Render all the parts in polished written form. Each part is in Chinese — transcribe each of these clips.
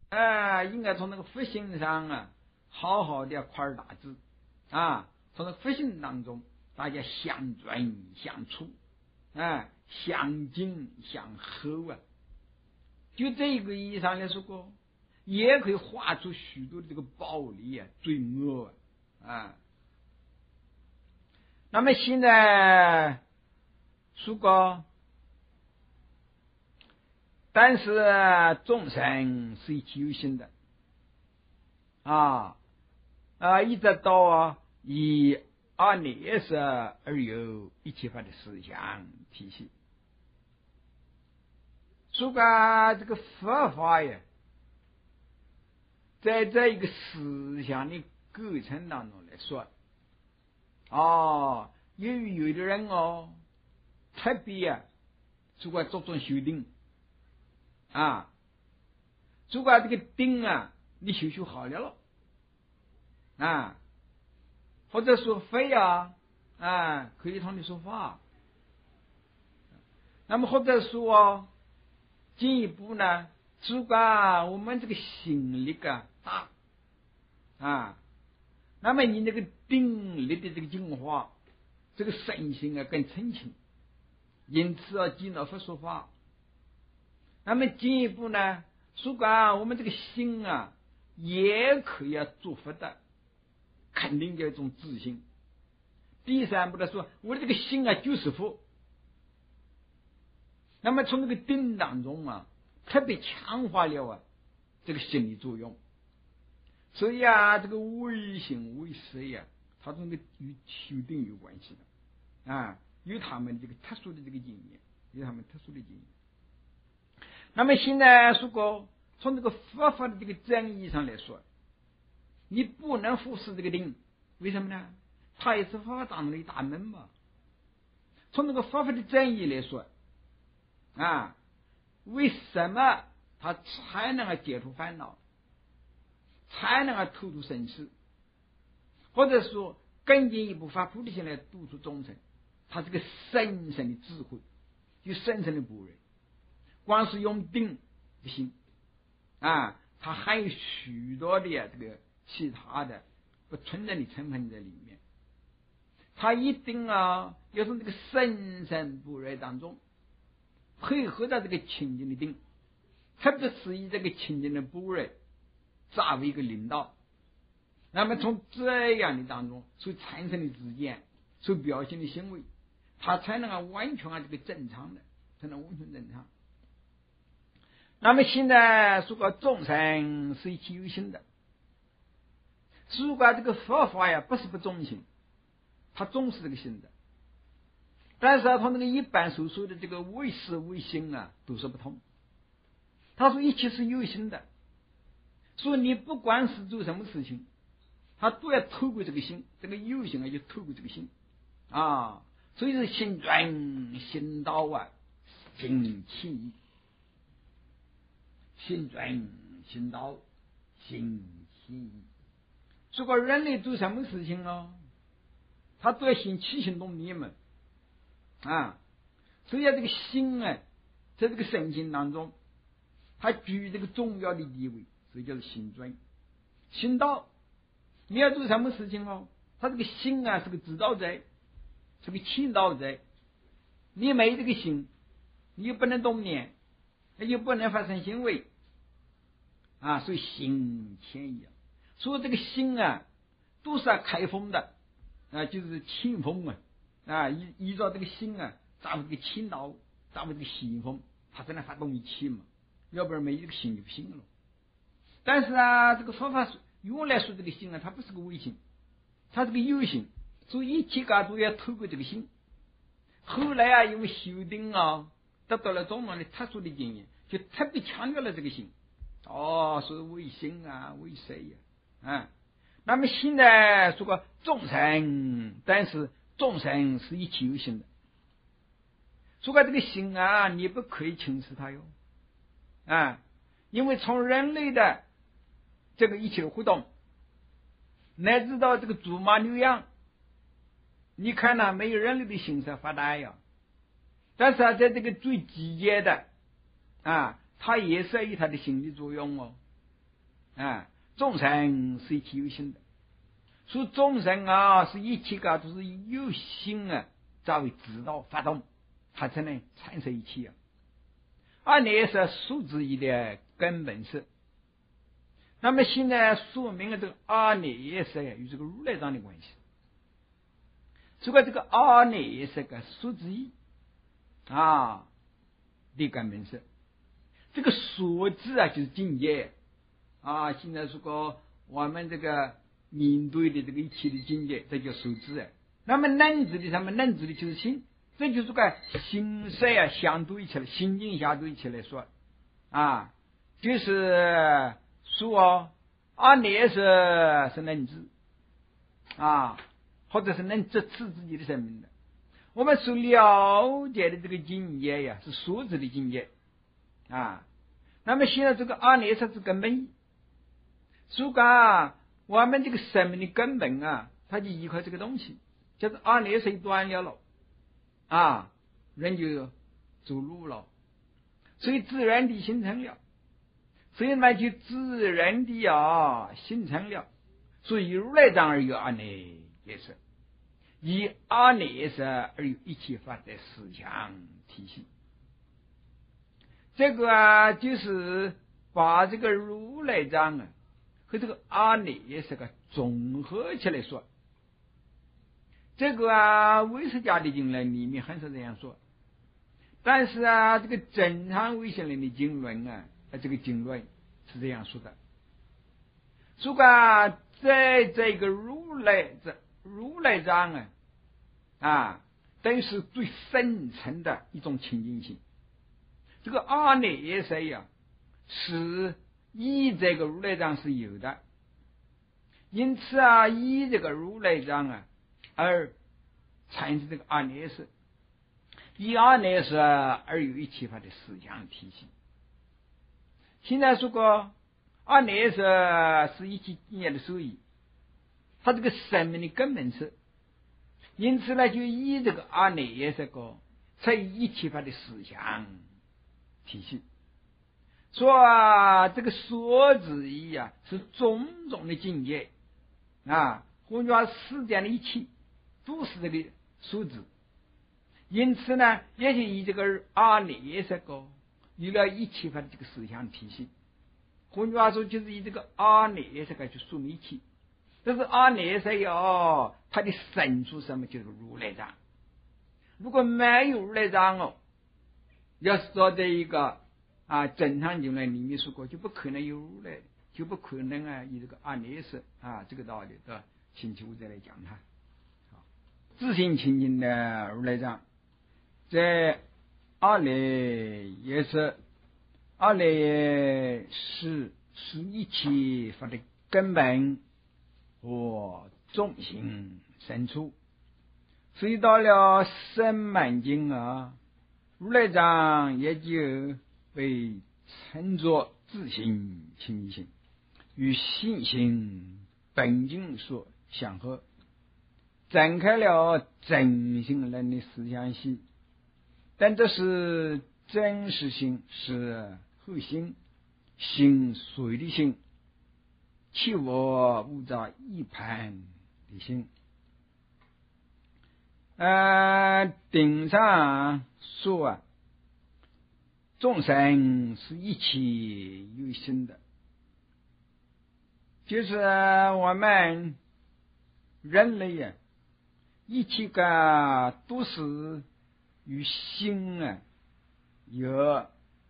应该从那个佛性上啊，好好的夸大字啊，从那个佛性当中，大家相尊相处，相敬相厚啊。就这一个意义上来说过，也可以画出许多的这个暴力啊、罪恶啊。那么现在说过，但是众生是一切有形的一直到以二劣色而有一切法的思想体系。说个这个佛法呀，在这一个思想的构成当中来说，有的人特别做过着重修定做过这个定你修好了或者说非可以同你说话，那么或者说进一步呢，如果我们这个心力大那么你那个定力的这个净化，这个身心更澄清，因此进到佛说法。那么进一步呢，如果我们这个心也可以做佛的，肯定有一种自信。第三步的说，我的这个心就是佛。那么从这个定当中特别强化了这个心理作用。所以这个唯心唯识它跟这个与修定有关系的有他们这个特殊的这个经验，那么现在说过，从这个佛法的这个真义上来说，你不能忽视这个定，为什么呢？它也是佛法当中的一大门嘛。从这个佛法的真义来说为什么他才能解除烦恼，才能透出生死，或者说更进一步发菩提心来度出众生，他这个深深的智慧，就深深的般若，光是用定的心它还有许多的这个其他的不存在的成分在里面。他一定要从这个深深般若当中配合到这个清净的定，特别是以这个清净的般若作为一个领导，那么从这样的当中所产生的知见，所表现的行为，他才能完全这个正常的，才能完全正常。那么现在说个众生是一切有形的，如果这个佛法不是不中性，它重视这个心的，但是从那个一般所说的这个唯识唯心都是不同。他说一切是有形的，所以你不管是做什么事情，他都要透过这个心，这个有形就透过这个心所以是心专心道心起，心专心道心起。如果人类做什么事情他都要先起心动念嘛所以这个心在这个身心当中，它居这个重要的地位，所以叫做心专心道。你要做什么事情他这个心是个指导者，是个倾导者。你没这个心，你又不能动念，又不能发生行为所以心牵引。所以这个心都是开封的就是清风依照这个心作为这个倾导，作为这个西风，它才能发动一切嘛，要不然没这个心就不行了。但是这个佛法用来说这个心它不是个唯心，它是个有心，所以一切都要透过这个心。后来因为修定得到了种种的特殊的经验，就特别强调了这个心所以唯心唯识那么现在说个众生，但是众生是一切有形的，说个这个心你不可以轻视它哟因为从人类的这个一切的活动，乃至到这个猪马牛羊，你看没有人类的心是发达但是在这个最极简的它也是有它的心理作用众生是一切有心的，说众生啊是一切个都是有心啊才会知道发动，它才能产生一切啊。而那是数之一的根本是。那么现在说明了这个阿赖耶识与这个如来藏的关系。如果这个阿赖耶识个数之一的根本是，这个数字就是境界现在如果我们这个面对的这个一切的境界，这叫数字那么能字的什么？能字的就是心，这就是个心色相对起来，心境相对起来说就是说阿赖耶识是能字或者是能支持自己的生命的。我们所了解的这个境界呀，是数字的境界那么现在这个阿赖耶识是根本，所以我们这个生命的根本它就依靠这个东西，就是阿赖耶识断了人就走路了，所以自然地形成了，所以呢就自然地形成了。所以如来藏而有阿赖耶识，以阿赖耶识而有一切法的思想体系。这个就是把这个如来藏和这个阿赖耶识综合起来说。这个唯识家的经论里面很少这样说，但是这个正常唯识论的经论这个经论是这样说的。如果在这个如来藏等于是最深层的一种清净性。这个阿赖耶识是以这个如来藏是有的，因此以这个如来藏而产生这个阿赖耶识，以阿赖耶识而有一切法的思想体系。现在说过阿赖耶识是一切经验的受益，它这个生命的根本是，因此呢就以这个阿赖耶识才有一切法的思想体系。说这个说之意是种种的境界换句话世间的一切都是这个数字，因此呢也就以这个阿赖耶识有了一切法的这个思想体系。换句话说就是以这个阿赖耶识去说明一切。这是阿赖耶识它的深处什么？就是如来藏。如果没有如来藏要是说这一个正常经论里面说过，就不可能有如来，就不可能以这个阿赖耶识这个道理的星期五再来讲它。自性清净的如来藏，在阿赖耶识，阿赖耶识是一切法的根本和中心深处。所以到了深满经如来藏也就被称作自性清净性，与性性本经所相合，展开了真性人的思想系。但这是真实性，是后性，性随的性，弃我无杂一盘的性。顶上说众生是一切有心的，就是我们人类一切个都是与心有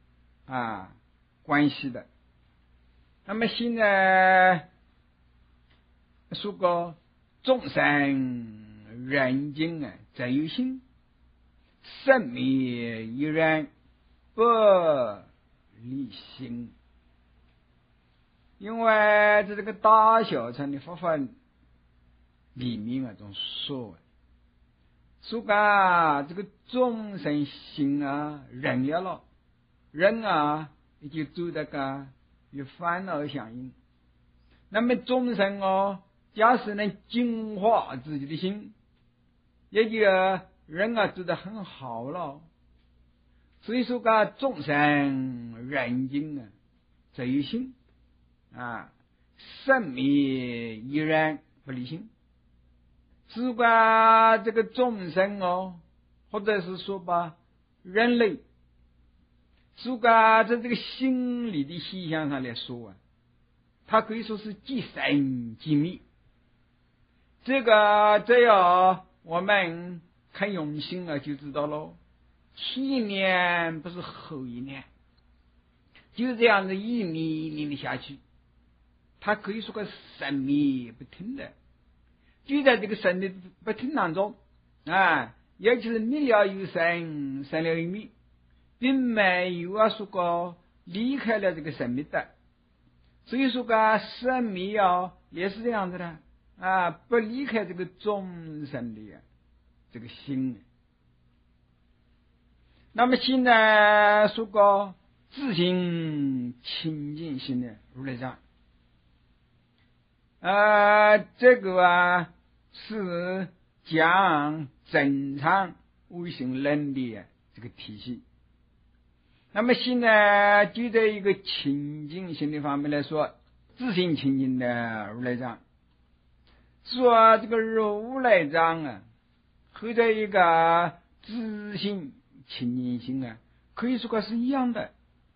关系的。那么现在说过众生人境则有心，生灭依然不离心。因为这个大小乘的佛法里面中说这个众生心人了，人也就走这个与烦恼相应。那么众生假使能净化自己的心，也就人做得很好了。所以说众生人境则有心生灭依然不离心。只管这个众生或者是说吧人类，只管在这个心理的现象上来说它可以说是即生即灭。这个只要我们看用心就知道了，前年不是后一年，就这样子一年年的下去，它可以说个生灭不停的。就在这个生的不停当中也就是灭了又生，生了又灭，并没有说过离开了这个生灭的。所以说个生灭也是这样子的不离开这个众生的这个心。那么现在说个自性清净心的如来藏这个是讲正常微性能的这个体系。那么现在就在一个清净心的方面来说，自性清净的如来藏，说这个如来藏和这一个自性清净心可以说个是一样的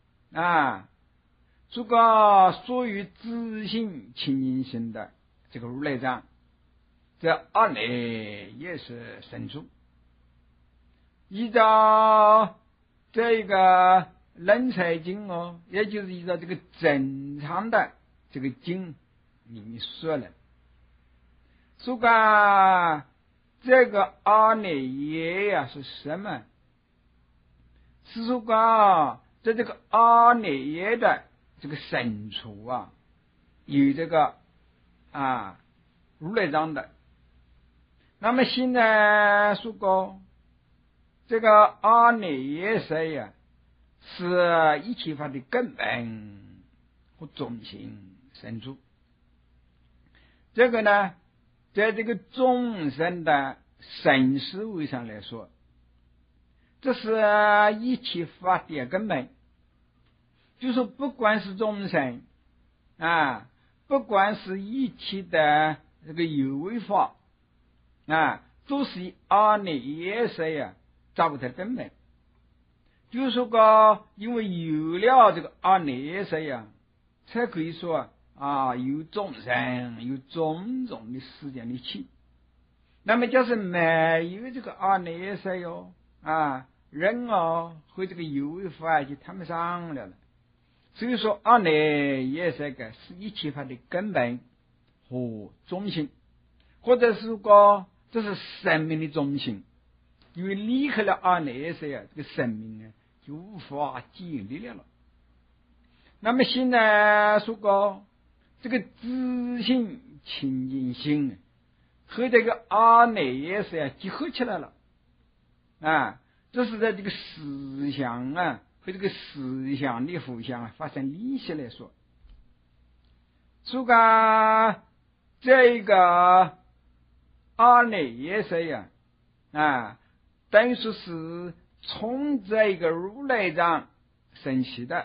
这个属于自性清净心的这个如来藏，这二内也是生出。依照这个人才经也就是依照这个正常的这个经里面说了，说个这个阿内耶是什么？是说个在这个阿内耶的这个深处有这个如来藏的。那么现在说过这个阿内耶识是一切法的根本和中心深处。这个呢，在这个众生的生思维上来说，这是一切法的根本。就说不管是众生不管是一切的这个有为法都是以阿内耶识找不到根本。就是说个因为有了这个阿内耶识才可以说有众生有种种的世间的气。那么就是没有这个阿内耶识人和这个有为法就谈不上了。所以说阿内耶识是一切法的根本和中心，或者是说这是生命的中心。因为离开了阿内耶识这个生命就无法建立了。那么现在说过这个自性清净心和这个阿内耶识结合起来了这是在这个思想和这个思想的互相发生联系来说，说个这个阿内耶识等于说是从这个如来藏生起的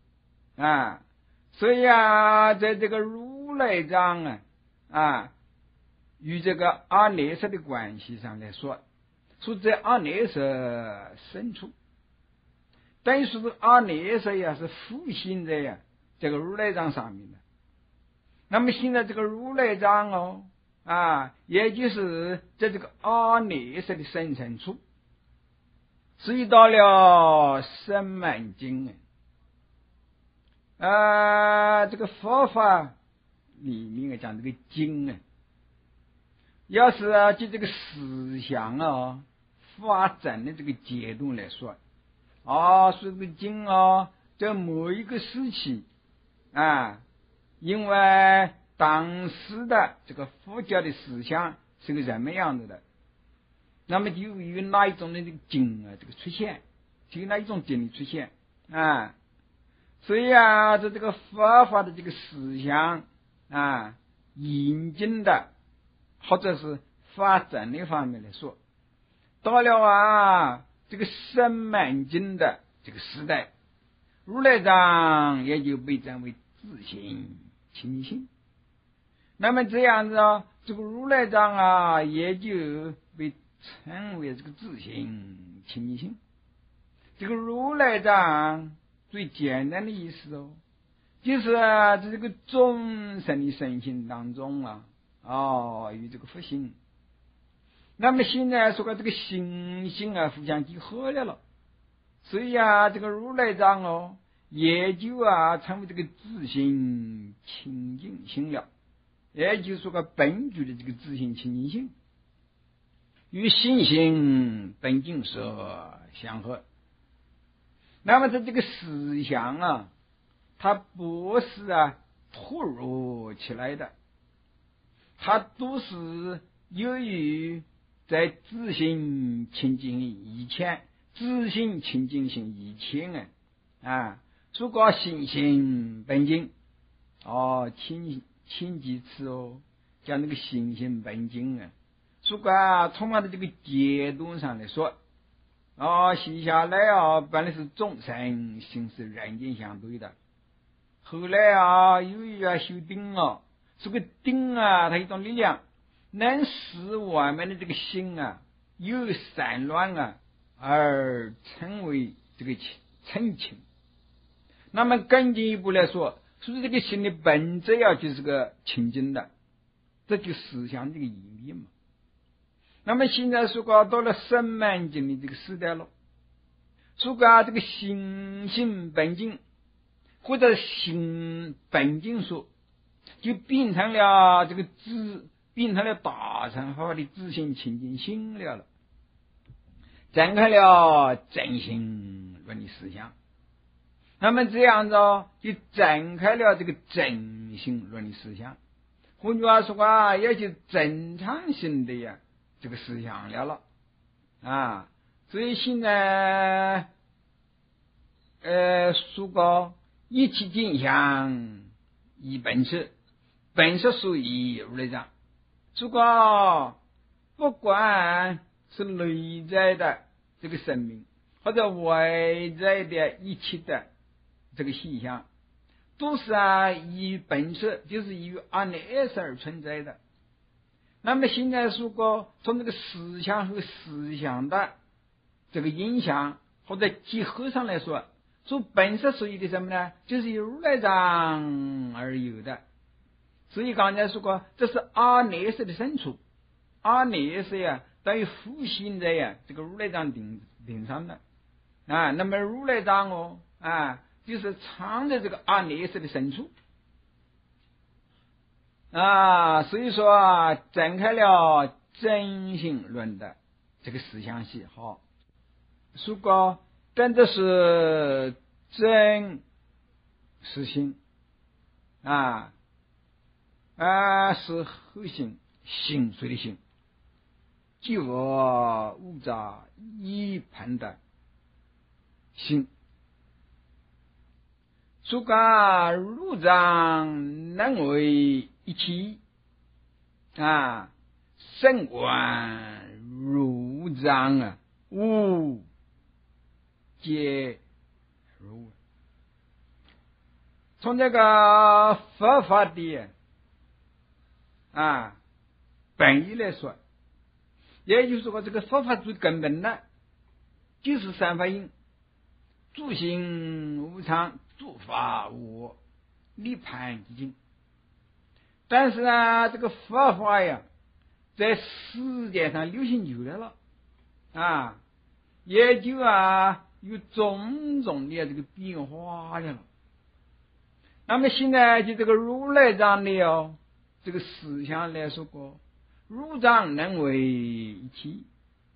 所以在这个如来藏与这个阿内耶识的关系上来说，说在阿内耶识深处，等于说是阿内耶识是复兴在这个如来藏上面的。那么现在这个如来藏也就是在这个阿内耶识的深处。所以到了声闻经这个佛法里面讲这个经要是就这个思想发展的这个阶段来说说这个经在某一个时期因为当时的这个佛教的思想是个什么样子的，那么就有哪一种的这个经这个出现，就有哪一种经的出现所以在这个佛法的这个思想引进的或者是发展的方面来说，到了这个声闻经的这个时代，如来藏也就被称为自性清净心那么这样子啊，这个如来藏啊，也就被称为这个自性清净心。这个如来藏最简单的意思哦，就是在这个众生的身心当中啊，与这个佛性。那么现在说这个心性啊互相结合了，所以啊，这个如来藏哦，也就成为这个自性清净心了，也就是说本具的这个自性清净心，与心性本净色相合。那么这个思想啊，它不是突如其来的，它都是由于在自性清净以前，自性清净性以前如果心性本净清几次哦，讲那个心性本净如果从它的这个解读上来说写下来本来是众生心是人间相对的，后来由于修定这个定它一种力量能使我们的这个心由散乱而成为这个澄清。那么更进一步来说，是这个心的本质就是个清净的，这就思想这个意义嘛。那么现在说到了声闻经的这个时代了，说这个心性本净或者心本净说，就变成了这个变成了大乘法的自性清净心了，展开了真心论的思想。那么这样子就展开了这个真心论的思想，换句话说也就正常性的这个思想了所以现在说一切境相一本质，本质属于如来藏。如果不管是内在的这个生命或者外在的一切的这个现象，都是以本质，就是以阿赖耶识而存在的。那么现在如果从这个思想和思想的这个影响或者结合上来说，说本质属于的什么呢？就是由如来藏而有的。所以刚才说过，这是阿赖耶识的深处，阿赖耶识等于复现在这个如来藏顶上的那么如来藏就是藏在这个阿赖耶识的深处所以说展开了真心论的这个思想系如果真的是真实性是核心心随的心，即我无杂一盘的心。如果如藏能为一体圣观如藏无皆如。从这个佛法的本意来说，也就是说这个佛法最根本的就是三法印：诸行无常，诸法无我，涅槃寂静。但是这个佛法在世界上流行久了也就有种种的这个变化了。那么现在就这个如来藏的这个思想来说过，如藏能为一体，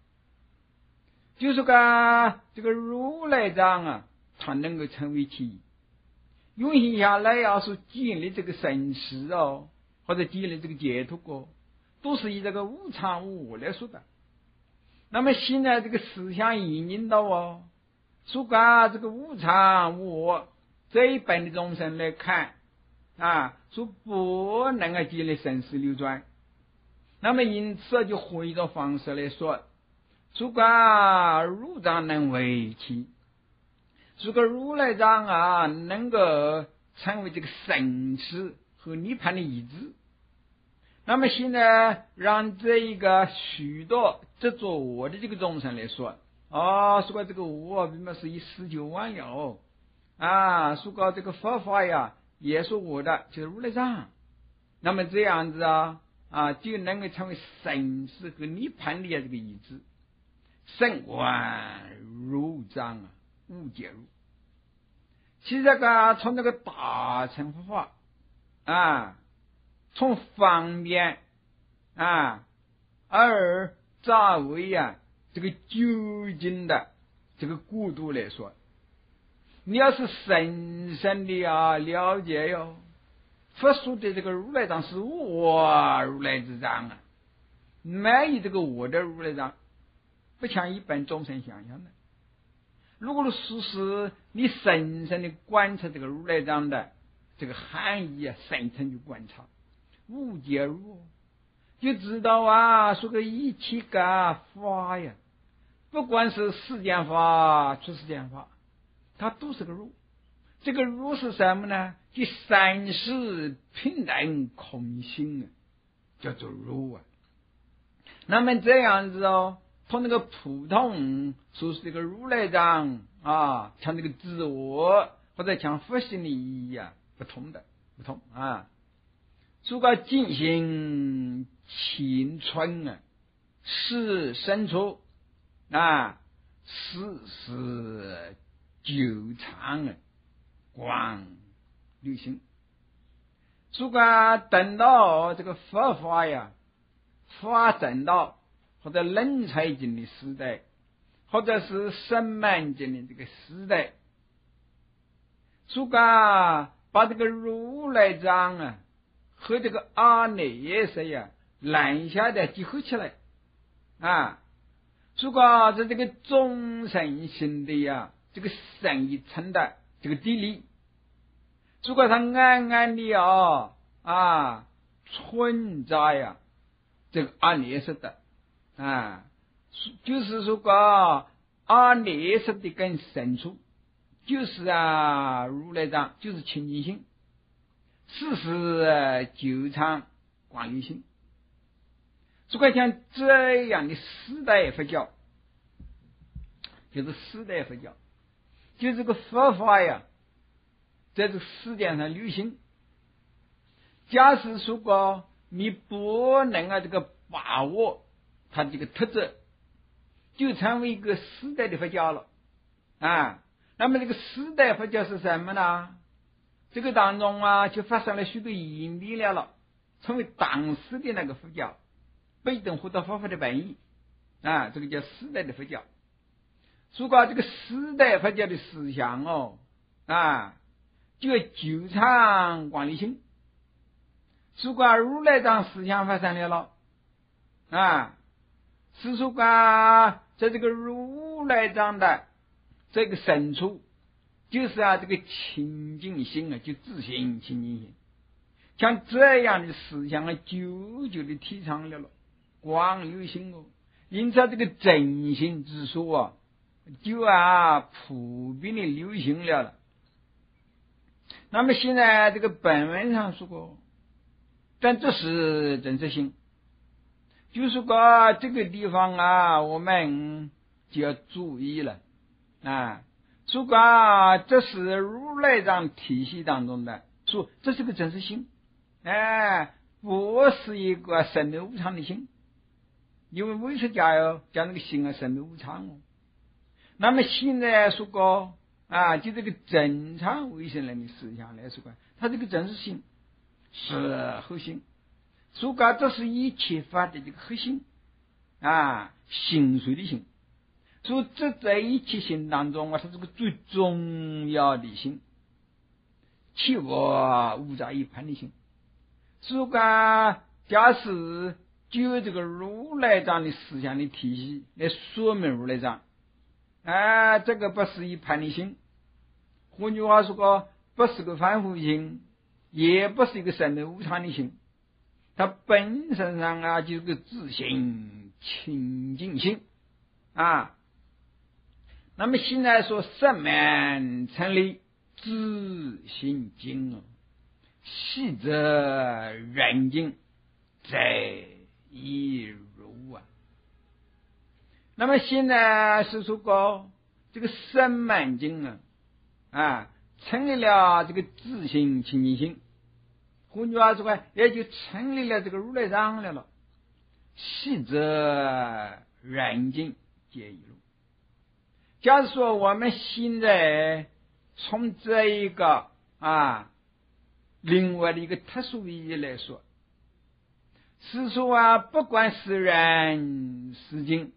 就是这个如来藏它能够成为一体，运行下来是建立这个生死或者建立这个解脱都是以这个无常无我来说的。那么现在这个思想引领到说这个无常无我这一本的众生来看说不能建立生死流转，那么因此就换一种方式来说，如果如藏能为一体，如果如来藏能够成为这个生死和涅槃的意志， 那么现在让这一个许多执着我的这个众生来说，说这个我并不是以49万有说这个佛法呀也是我的，就是如来藏。那么这样子就能够成为生死和涅槃的这个意志，圣观如藏无解入。其实这个从这个大乘佛法从方便而作为这个究竟的这个角度来说，你要是深深的了解哟，佛说的这个如来藏是我如来之藏没有这个我的如来藏，不像一般众生想象的。如果是你深深的观察这个如来藏的这个含义深层去观察，无解入，就知道说个一切个法呀，不管是世间法出世间法，它都是个如。这个如是什么呢？就三世平等空性叫做如那么这样子同那个普通说是这个如来藏像这个自我或者像佛性的意义不同如果进行青春是深处是久长光旅行。如果等到这个佛法发展到或者人才经的时代，或者是声闻经的这个时代，如果把这个如来藏和这个阿赖耶拦下的结合起来如果在这个众生心的这个深一层的这个地理，如果它暗暗的存在这个阿赖耶的就是说阿赖耶的更深处，就是如来藏，就是清净心，事实久长广义心。如果像这样的四代佛教，就是四代佛教，就这个佛法在这个世界上流行。假使说你不能这个把握它这个特质，就成为一个四代的佛教了那么这个四代佛教是什么呢？这个当中就发生了许多因力了，成为当时的那个佛教，被动获得佛法的本意这个叫四代的佛教。如果这个四代佛教的思想就要久长广利心。如果如来藏思想发生了是说在这个如来藏的这个深处，就是这个清净心就自性清净心，像这样的思想久久的提倡了广流行因此这个真心之说就普遍的流行了。那么现在这个本文上说过，但这是真实性，就是说这个地方我们就要注意了如果这是如来藏体系当中的说，这是个真实性不是一个生灭无常的心，因为唯识家讲那个心生灭无常那么现在说过就这个正常唯识人的思想来说，它这个真实性是核心，如果这是一切法的这个核心心髓的心，所以这在一切心当中它是个最重要的心，切勿无杂一盘的心。如果假使就这个如来藏的思想的体系来说明如来藏这个不是一盘的心，换句话说不是个凡夫心，也不是一个生灭无常的心，它本身上就是个自性清净心那么现在说圣门成立自性经细则人经， 则以入啊。那么现在是说过这个神门经成立了这个自性清净心，换句话说也就成立了这个如来藏了。细则人境皆一路。假如说我们现在从这一个另外的一个特殊意义来说，是说不管是人是境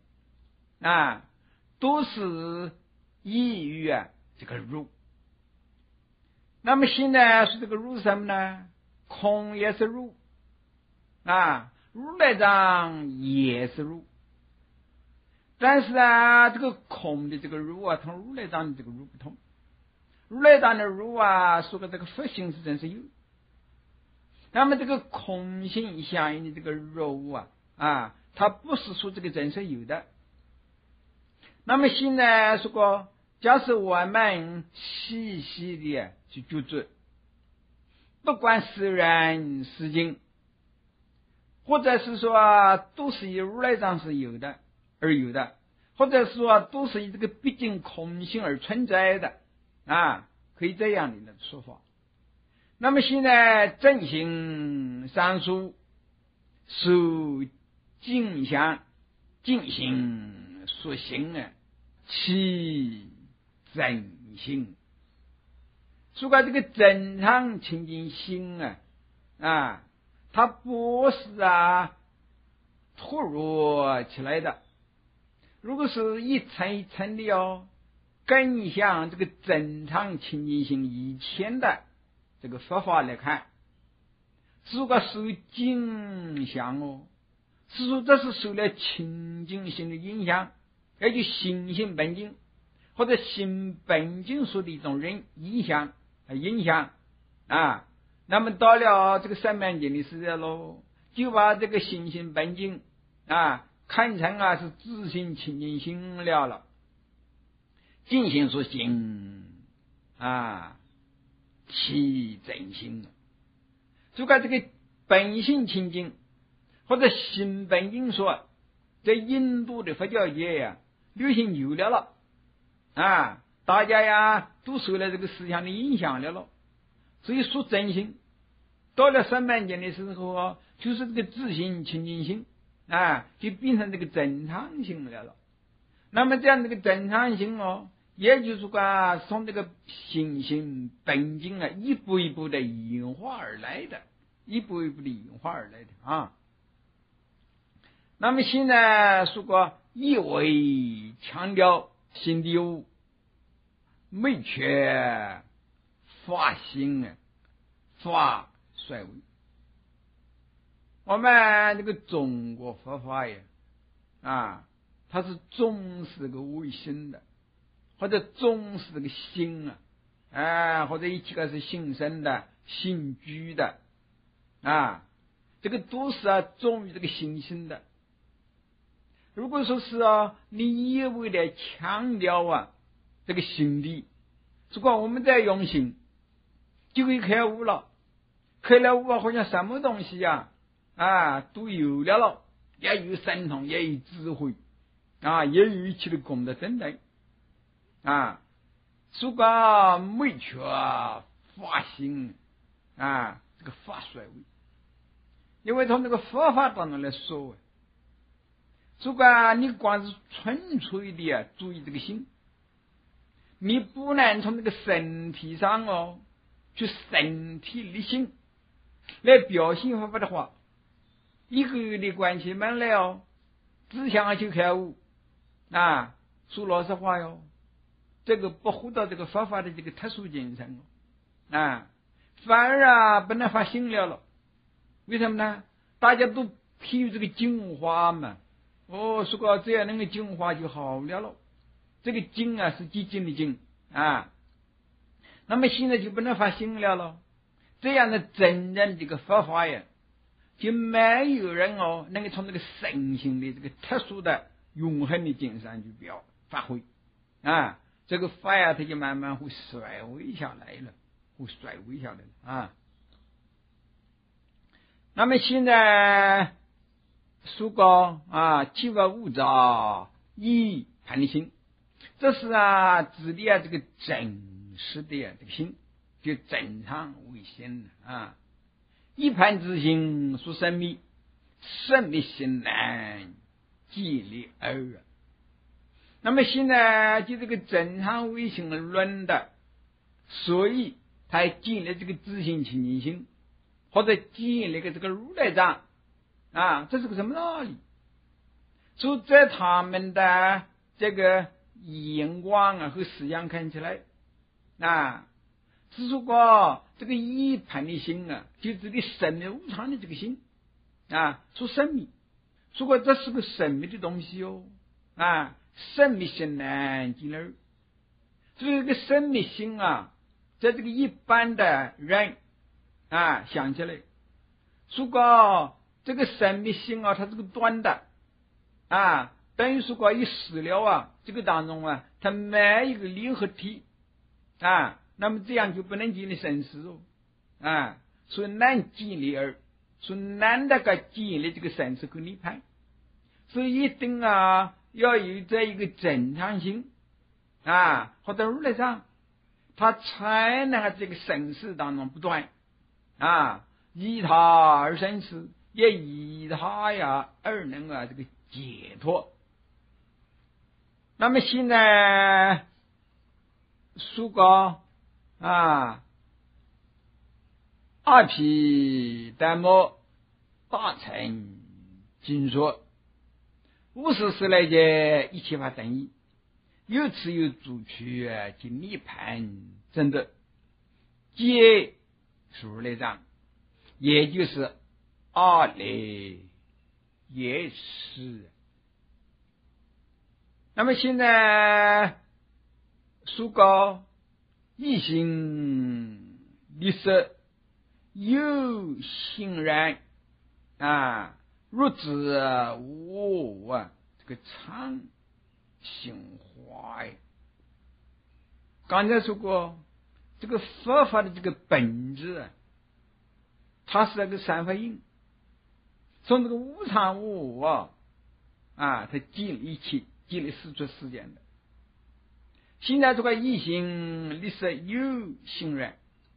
都是依于这个如。那么现在是这个如什么呢？空也是如如来藏也是如，但是这个空的这个如同如来藏的这个如不同。如来藏的如说的这个佛性是真是有，那么这个空性相应的这个如它不是说这个真是有的。那么现在说过，假使我们细细的去觉知，不管是人是境，或者是说都是以如来藏是有的而有的，或者是说都是以这个毕竟空性而存在的可以这样的说法。那么现在正行三术属净相净行属性其真性，说这个正常清净心它不是突如起来的。如果是一层一层的更像这个正常清净心以前的这个佛法来看，如果属于净相是说这是受了清净心的影响，也就心性本净或者心本净所的一种影响那么到了这个三昧经的时代咯，就把这个心性本净看成是自性清净心了。净心说心其真心，就这个本性清净或者心本净说，在印度的佛教界流行久了大家都受了这个思想的影响了，所以说真心到了三昧经的时候就是这个自性清净心就变成这个正常心了。那么这样这个正常心也就是说从这个心性本净一步一步的演化而来的，那么现在说过一味强调心地无昧缺法心法衰微。我们这个中国佛法它是重视这个唯心的，或者重视这个心或者一起个是心生的心居的这个都是重于这个心性的。如果说是你也为了强调这个心地，如果我们在用心就可以开悟了，开了悟好像什么东西都有了，也有神通，也有智慧也有一切的功德等等如果没缺法心这个法衰微。因为从这个佛法当中来说，如果你光是纯粹的注意这个心，你不能从这个身体上去身体力行来表现佛法的话，一个月的关系满了只想去开悟说老实话这个不获得这个佛法的这个特殊精神反而不能发心了。为什么呢？大家都批于这个净化嘛说过这样能够净化就好了。这个净是寂静的净那么现在就不能发心了。这样的真正这个佛法就没有人能够从这个身心的这个特殊的永恒的精神去发挥这个法它就慢慢会衰微下来了， 那么现在说过七物物杂一盘的心，这是指的这个真实的这个心，就正常为心一盘之心属生灭，生灭心难即离二。那么现在就这个正常为心论的，所以他建立这个自性清净心，或者建立这个如来藏这是个什么道理？所以在他们的这个眼光和思想看起来是说这个一盘的心就指的生灭无常的这个心说生灭，说过这是个生灭的东西生灭心难尽而，所以这个生灭心在这个一般的人想起来，说过这个生灭心它是个短的等于说过一死了这个当中它没一个离合体那么这样就不能建立生死所以难建立而，所以难得个建立这个生死和涅槃，所以一定要有这一个正常心或者如来藏，它才能这个生死当中不断依他而生死，也依他而能这个解脱。那么现在说过阿毗达摩大乘经说50时来节一切法等义，由此有主区及涅槃真的皆属如来藏，也就是阿赖耶识。那么现在说过一心立色有欣然如知无我这个常心化刚才说过这个佛法的这个本质它是那个三法印，从这个无常无我它建立一切，建立四出世间的。现在这个一心立色有欣然，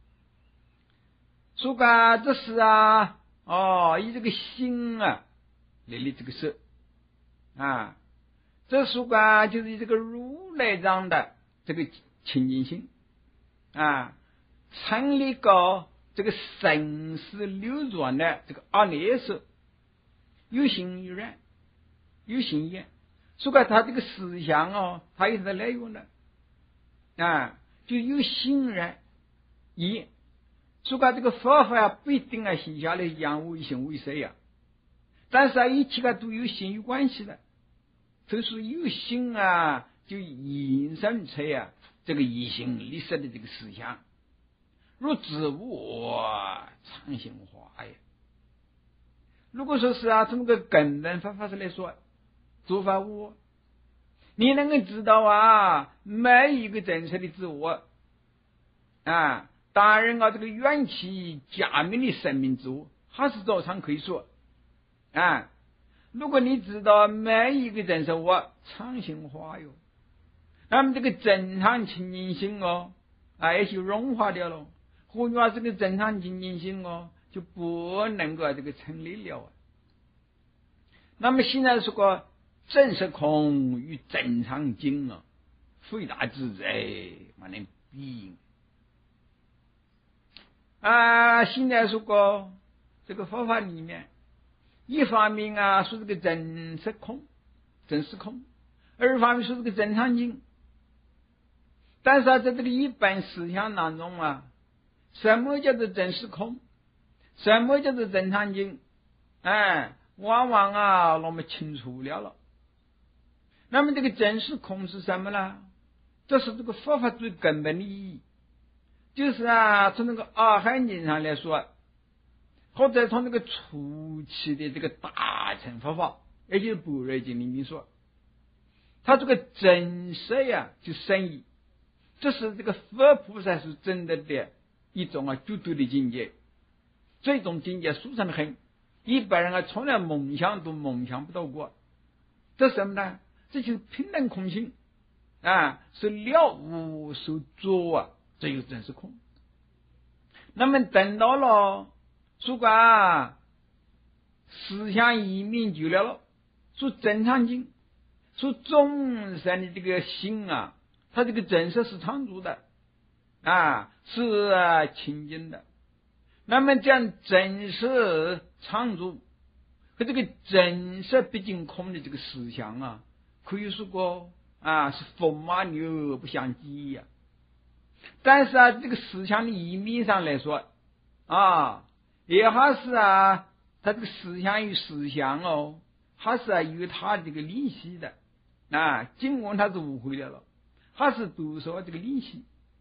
说个这是以这个心来立这个色这说个就是这个如来藏的这个清净心成立个这个生死流转的这个阿赖耶识，有心有然，有心眼，说个他这个思想他也是来源的就有心然眼。说个这个佛法不一定写下来讲为心为色但是一切都有心有关系的，就是有心就引申出这个一心立色的这个思想，如知无我常心化如果说是从这个根本方法上来说，诸法无我，你能够知道每一个真实的自我当然这个缘起假名的生命之物还是照常可以说如果你知道每一个真实我常心化那么这个正常清净心也就融化掉了，或者这个正常清净心就不能够这个成立了那么现在说过正实空与正常经非大自在不能比现在说过这个佛法里面，一方面说这个真实空，二方面说这个正常经。但是在这个一般思想当中什么叫做真实空，什么叫做正常经往往那么清楚了。那么这个真实空是什么呢？这是这个佛法最根本的意义，就是从那个阿含经上来说，或者从那个初期的这个大乘佛法，也就是般若经里面说，他这个真实就深意，这是这个佛菩萨是真的一种绝对的境界，这种境界殊胜的很， 一般人啊从来梦想都梦想不到过。这什么呢？这就是平等空性啊，是了无所着啊，这就真是空。那么等到了如果思想一明就了，说正常境，说众生的这个心啊，它这个真实是常住的啊，是清净的。那么讲真实常住和这个真实毕竟空的这个思想啊，可以说过是风马牛不相及呀。但是这个思想的意面上来说也还是它这个思想与思想还是与它这个联系的尽管它是误会了，还是都说这个联系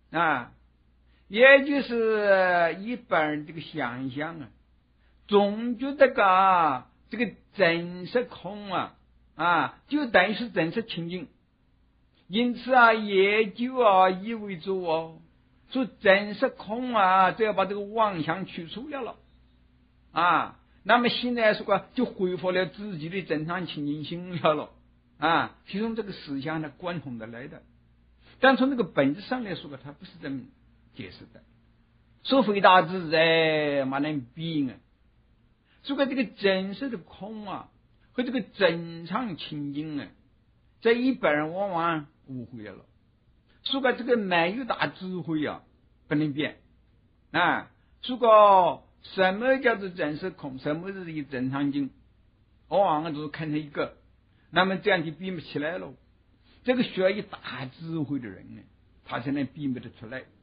也就是一般人这个想象总觉得这个真实空就等于是真实清净，因此也就意味着说真实空只要把这个妄想去除了那么现在说就恢复了自己的正常清净心了其中这个思想呢贯通的来的，但从这个本质上来说它不是这么解释的。说回答自在嘛能比如果这个真实的空和这个正常清净在一般人往往误会了。如果这个没有大智慧不能变如果什么叫做真实空，什么是一个正常境，往往都是看成一个，那么这样就比不起来了。这个需要一大智慧的人他才能比不得出来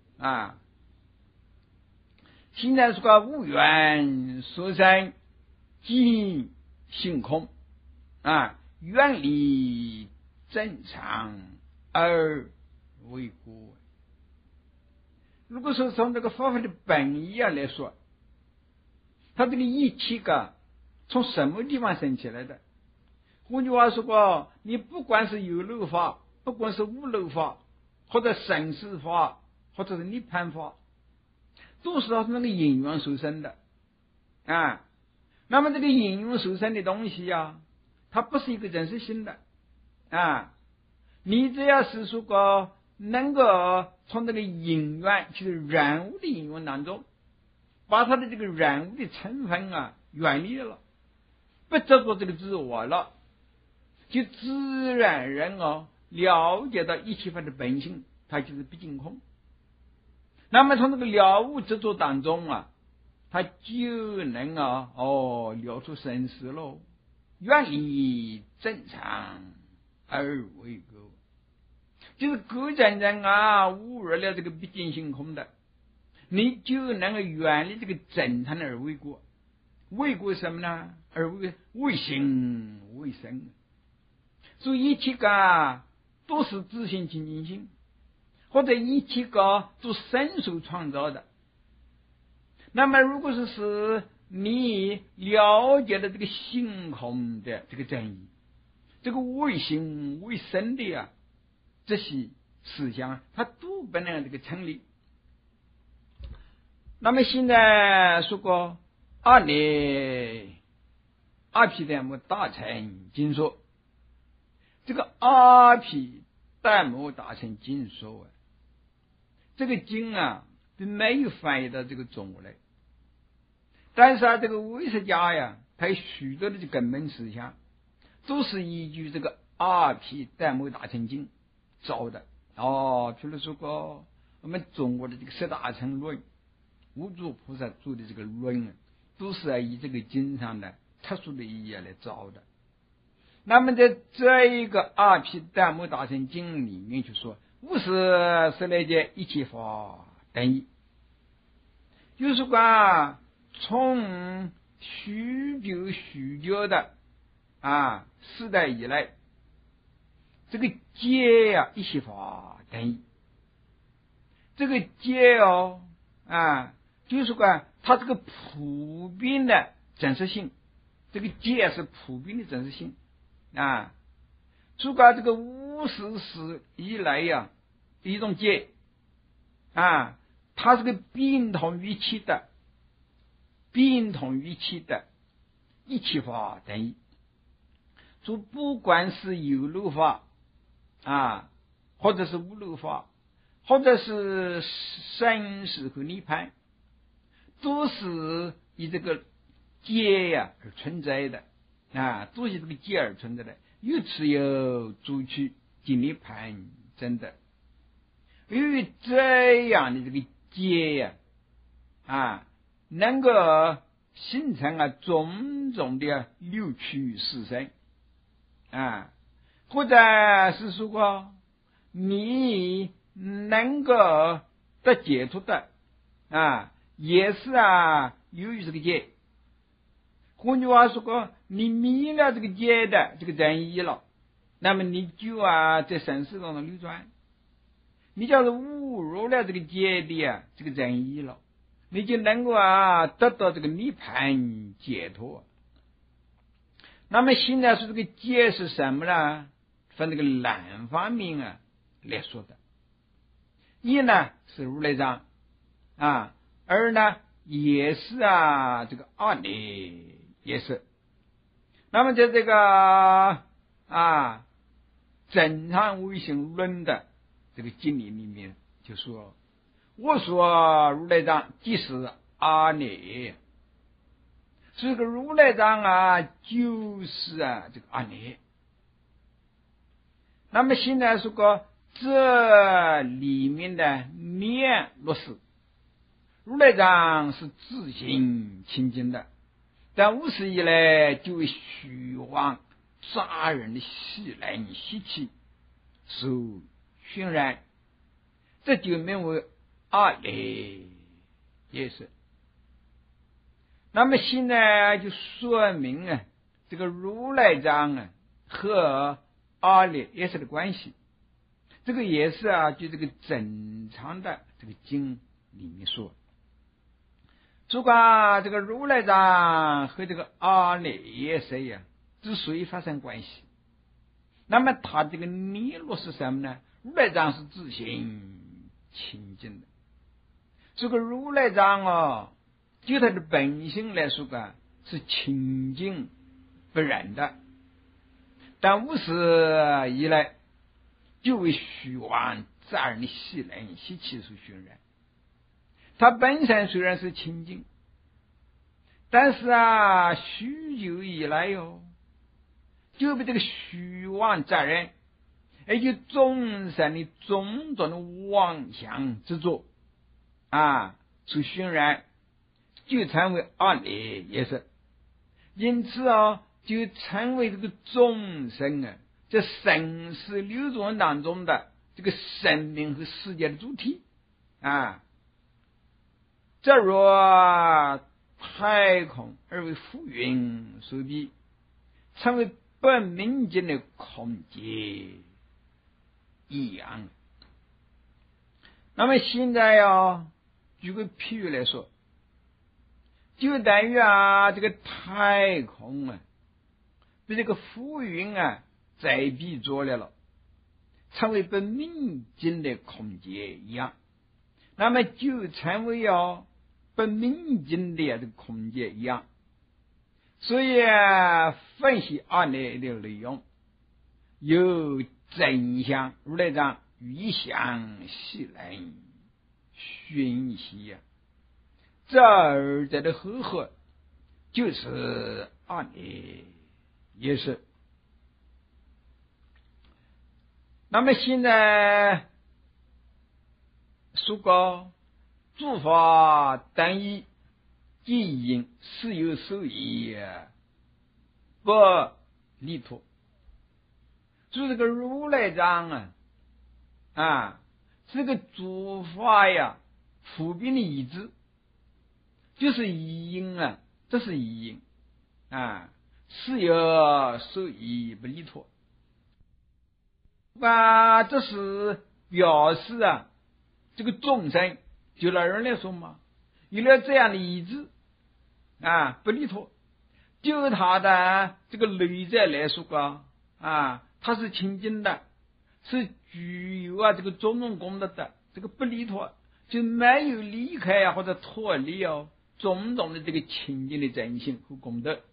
现在说无缘所生即性空远离正常而为果。如果说从这个佛法的本意来说，它这个一切从什么地方生起来的？换句话说过，你不管是有漏法，不管是无漏法，或者生死法，或者是涅槃法，都是它那个因缘所生的那么这个因缘所生的东西它不是一个真实性的你只要是说过能够从这个因缘，就是染污的因缘当中，把它的这个染污的成分远离了，不执着这个自我了，就自然人了解到一切法的本性，它就是毕竟空。那么从这个了悟执着当中他就能了出生死喽，远离正常而为果，就是个真正悟入了这个毕竟性空的，你就能够远离这个正常的而为果。为果什么呢？而为行为生，所以一切都是自性清净心，或者一切都生所创造的。那么如果是你了解了这个性空的这个真义，这个为行为生的这些思想它都不能这个成立。那么现在说过阿毗达摩大乘经说，这个阿毗达摩大乘经说这个经并没有翻译到这个中国来，但是这个唯识家他有许多的这根本思想都是依据这个阿毗达摩大乘经找的比如说过我们中国的这个十大乘论，无著菩萨做的这个论都是以这个经上的特殊的意义来找的。那么在这一个阿毗达摩大乘经里面就说无始十来界一切法等义，就是说从许久的时代以来，这个界一切法等义，这个界就是说它这个普遍的真实性，这个界是普遍的真实性如果这个无始时以来一种界它是个变通于气的，变通于气的一切法等于。就不管是有漏法或者是无漏法，或者是生死和涅槃，都是以这个劫而存在的都是这个劫而存在的，由此有主取经涅槃真的。由于这样的这个劫能够形成种种的扭曲事生或者是说你能够得解脱的也是由于这个劫。换句话说，你迷了这个劫的这个真意了，那么你就在生死当中流转。你就是误入了这个劫的这个真意了，你就能够得到这个涅槃解脱。那么现在说这个劫是什么呢？分这个两方面来说的。一呢是如来藏二呢也是这个阿赖也是。那么在这个正常唯心论的这个经理里面就说，我说如来藏即是阿赖，这个如来藏就是这个阿赖。那么现在说过这里面的念落实，如来藏是自性清净的，但无始以来就为虚妄杂人的习来习气受熏染，这就名为阿赖也是。那么现在就说明这个如来藏和阿赖耶识的关系，这个也是就这个正常的这个经里面说，如果这个如来藏和这个阿赖耶识之所以发生关系，那么它这个联络是什么呢？如来藏是自性清净的，这个如来藏就它的本性来说是清净不染的，但无始以来就为虚妄杂人的习来习气所熏染。它本身虽然是清净，但是许久以来就被这个虚妄杂人而且众生的种种的妄想之作所熏染，就成为阿赖耶识。因此就成为这个众生在生死流转当中的这个生命和世界的主体这若太空而为浮云所蔽，成为不明净的空界一样。那么现在举个譬喻来说，就等于这个太空被这个浮云载蔽住了，成为不明净的空间一样。那么就成为不明净的这个空间一样。所以分析阿赖的内容，有真相如来藏与相系来熏习这二者的和合就是阿赖耶识。那么现在说过诸法单一，即因是有受也不离脱。就这个如来藏这个诸法普遍的意志，就是一因这是一因是有受也不离脱。这是表示这个众生就老人来说嘛，有了这样的意志不离脱，就他的这个内在来说他是清净的，是具有这个种种功德的，这个不离脱就没有离开或者脱离种种的这个清净的真性和功德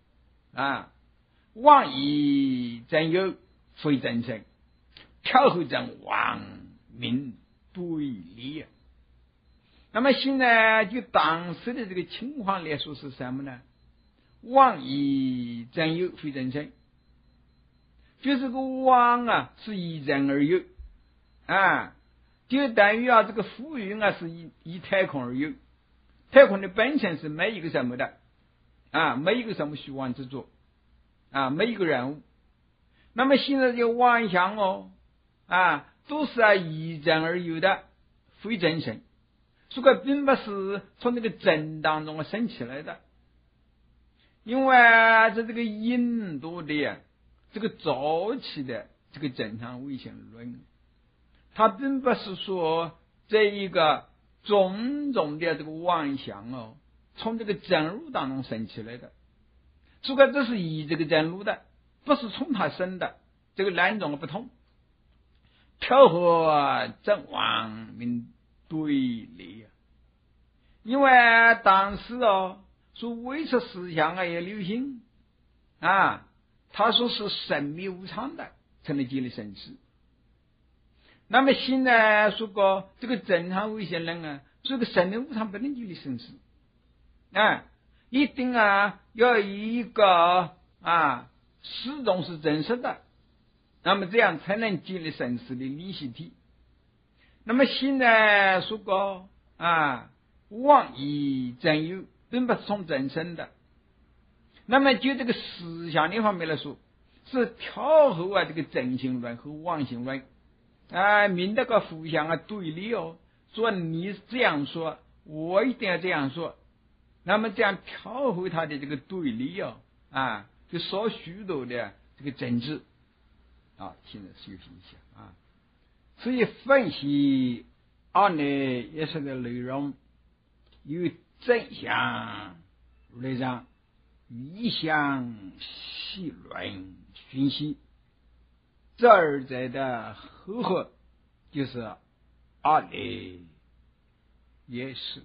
妄以真有，非真诚，调和真妄名对立。那么现在就当时的这个情况来说是什么呢？妄以真有，非真诚，就是个妄是以人而有就等于这个浮云是以太空而有，太空的本身是没一个什么的没一个什么虚妄之作没一个人物。那么现在这个妄想都是以人而有的，非真诚，这个并不是从那个真当中生起来的。因为这个印度的这个早期的这个正常唯心论，它并不是说这一个种种的这个妄想从这个真如当中生起来的，这是以这个真如的，不是从它生的，这个两种不同，调和真妄名对立。因为当时说唯识思想也流行他说是生灭无常的才能建立生死。那么现在说过这个正常唯心论这个生灭无常不能建立生死一定要一个始终是真实的，那么这样才能建立生死的理性体。那么现在说过妄以真有，并不是从真生的。那么就这个思想的方面来说，是调和这个真性论和妄性论明那个互相对立说你这样说，我一定要这样说。那么这样调和它的这个对立就少许多的这个争执现在休息一下所以分析阿赖耶识的内容，有真相内让一相细论讯息，这二者的合合就是阿赖耶识。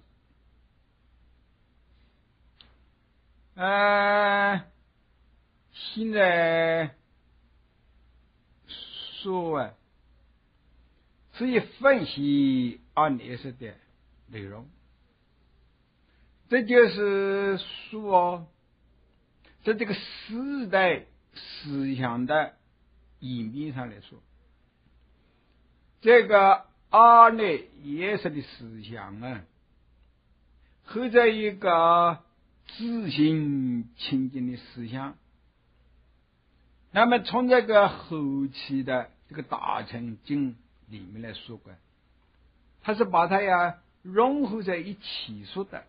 现在说所以分析阿赖耶识的内容，这就是说在这个时代思想的演变上来说，这个阿赖耶识的思想和这一个自性清净的思想，那么从这个后期的这个大乘经里面来说过，它是把它融合在一起说的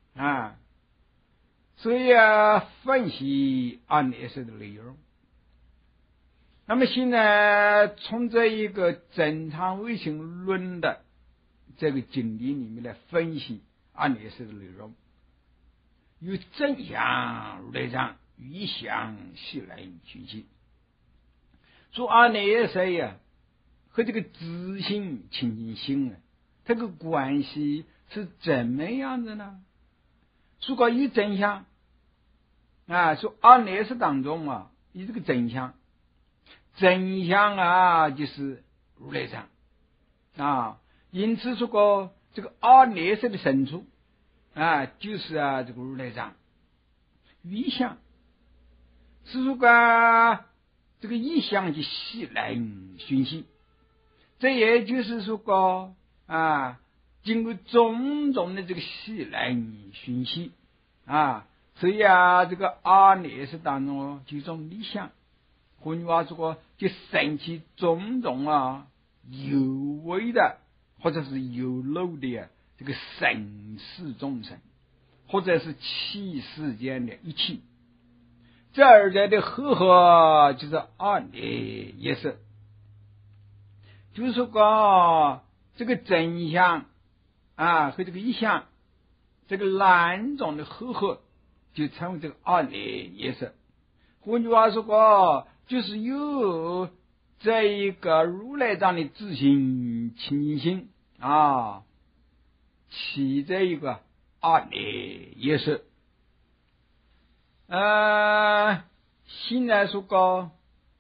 所以分析阿赖耶识的内容。那么现在从这一个正常唯心论的这个经典里面来分析阿赖耶识的内容，有真相内让一相细来讯息。说阿赖耶识和这个自性清净心这个关系是怎么样的呢？如果有真相说阿赖耶识当中有这个真相，真相就是如来藏因此说过这个阿赖耶识的深处就是这个如来藏。一相是说过这个一相就细来讯息，这也就是说过经过种种的这个细来讯息所以这个阿赖耶识当中就种理想，换句话说就生起种种有为的或者是有漏的这个生死众生，或者是七世间的一切，这二者的合合就是阿赖耶识。就是说这个真相和这个一相这个两种的合合就成为这个阿赖耶识。换句话说就是有这一个如来藏的自性清净心起这一个阿赖耶识。 现在说过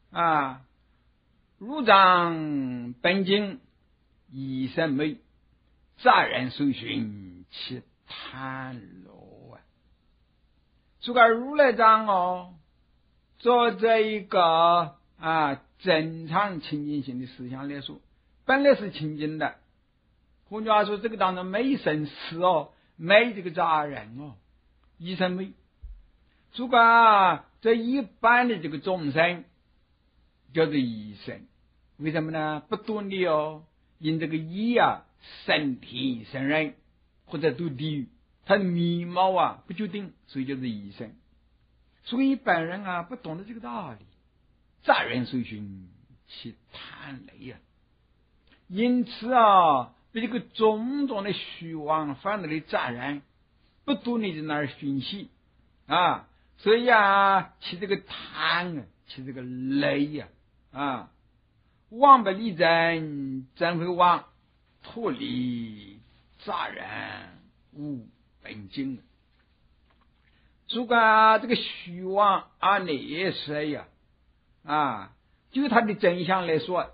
入藏本经一生美，杂人随寻其贪罗这个如来藏做这一个正常清净心的思想来说，本来是清净的。换句话说，这个当中没生死没这个杂人一生美。如果这一般的这个众生叫做一生，为什么呢？不断的因这个一升天升人或者堕地狱，他的面貌不决定，所以就是一生。所以一般人不懂得这个道理，杂人随寻其贪累因此被这个种种的虚妄烦恼的杂人不断的在那儿熏习所以起这个贪起这个累妄不立真，真会妄，脱离杂人无本经。如果这个虚妄那些就它的真相来说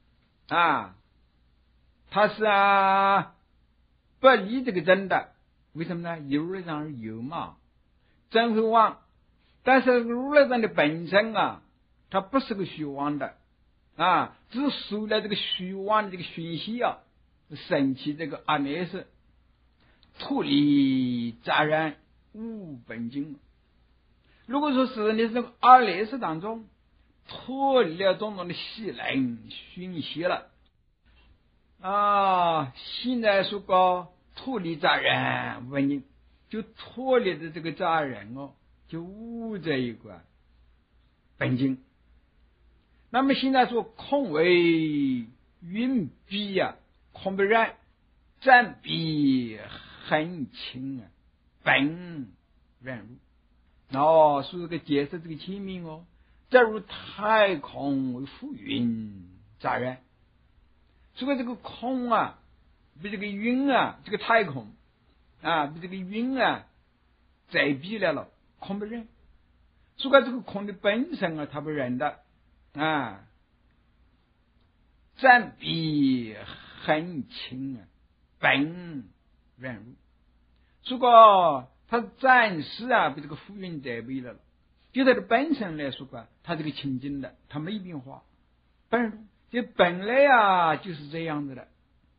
它是不离这个真的。为什么呢？有来藏有嘛，真会妄，但是如来藏的本身它不是个虚妄的只受了这个虚妄的这个熏习升起这个阿赖耶脱离杂然无本经。如果说是你这个阿赖耶当中脱离了种种的习能熏习了现在说过脱离杂然本经，就脱离的这个杂然就无这一个本经。那么现在说空为云蔽空不染，暂避很清本然如。然后说这个解释这个清明再如太空为浮云杂然。所以这个空比这个云这个太空比这个云再比来了，空不染。所以这个空的本身它不染的暂避很清本然如。如果它暂时被这个浮云代表了，就它的本身来说它这个清净的，它没变化，就本来就是这样子的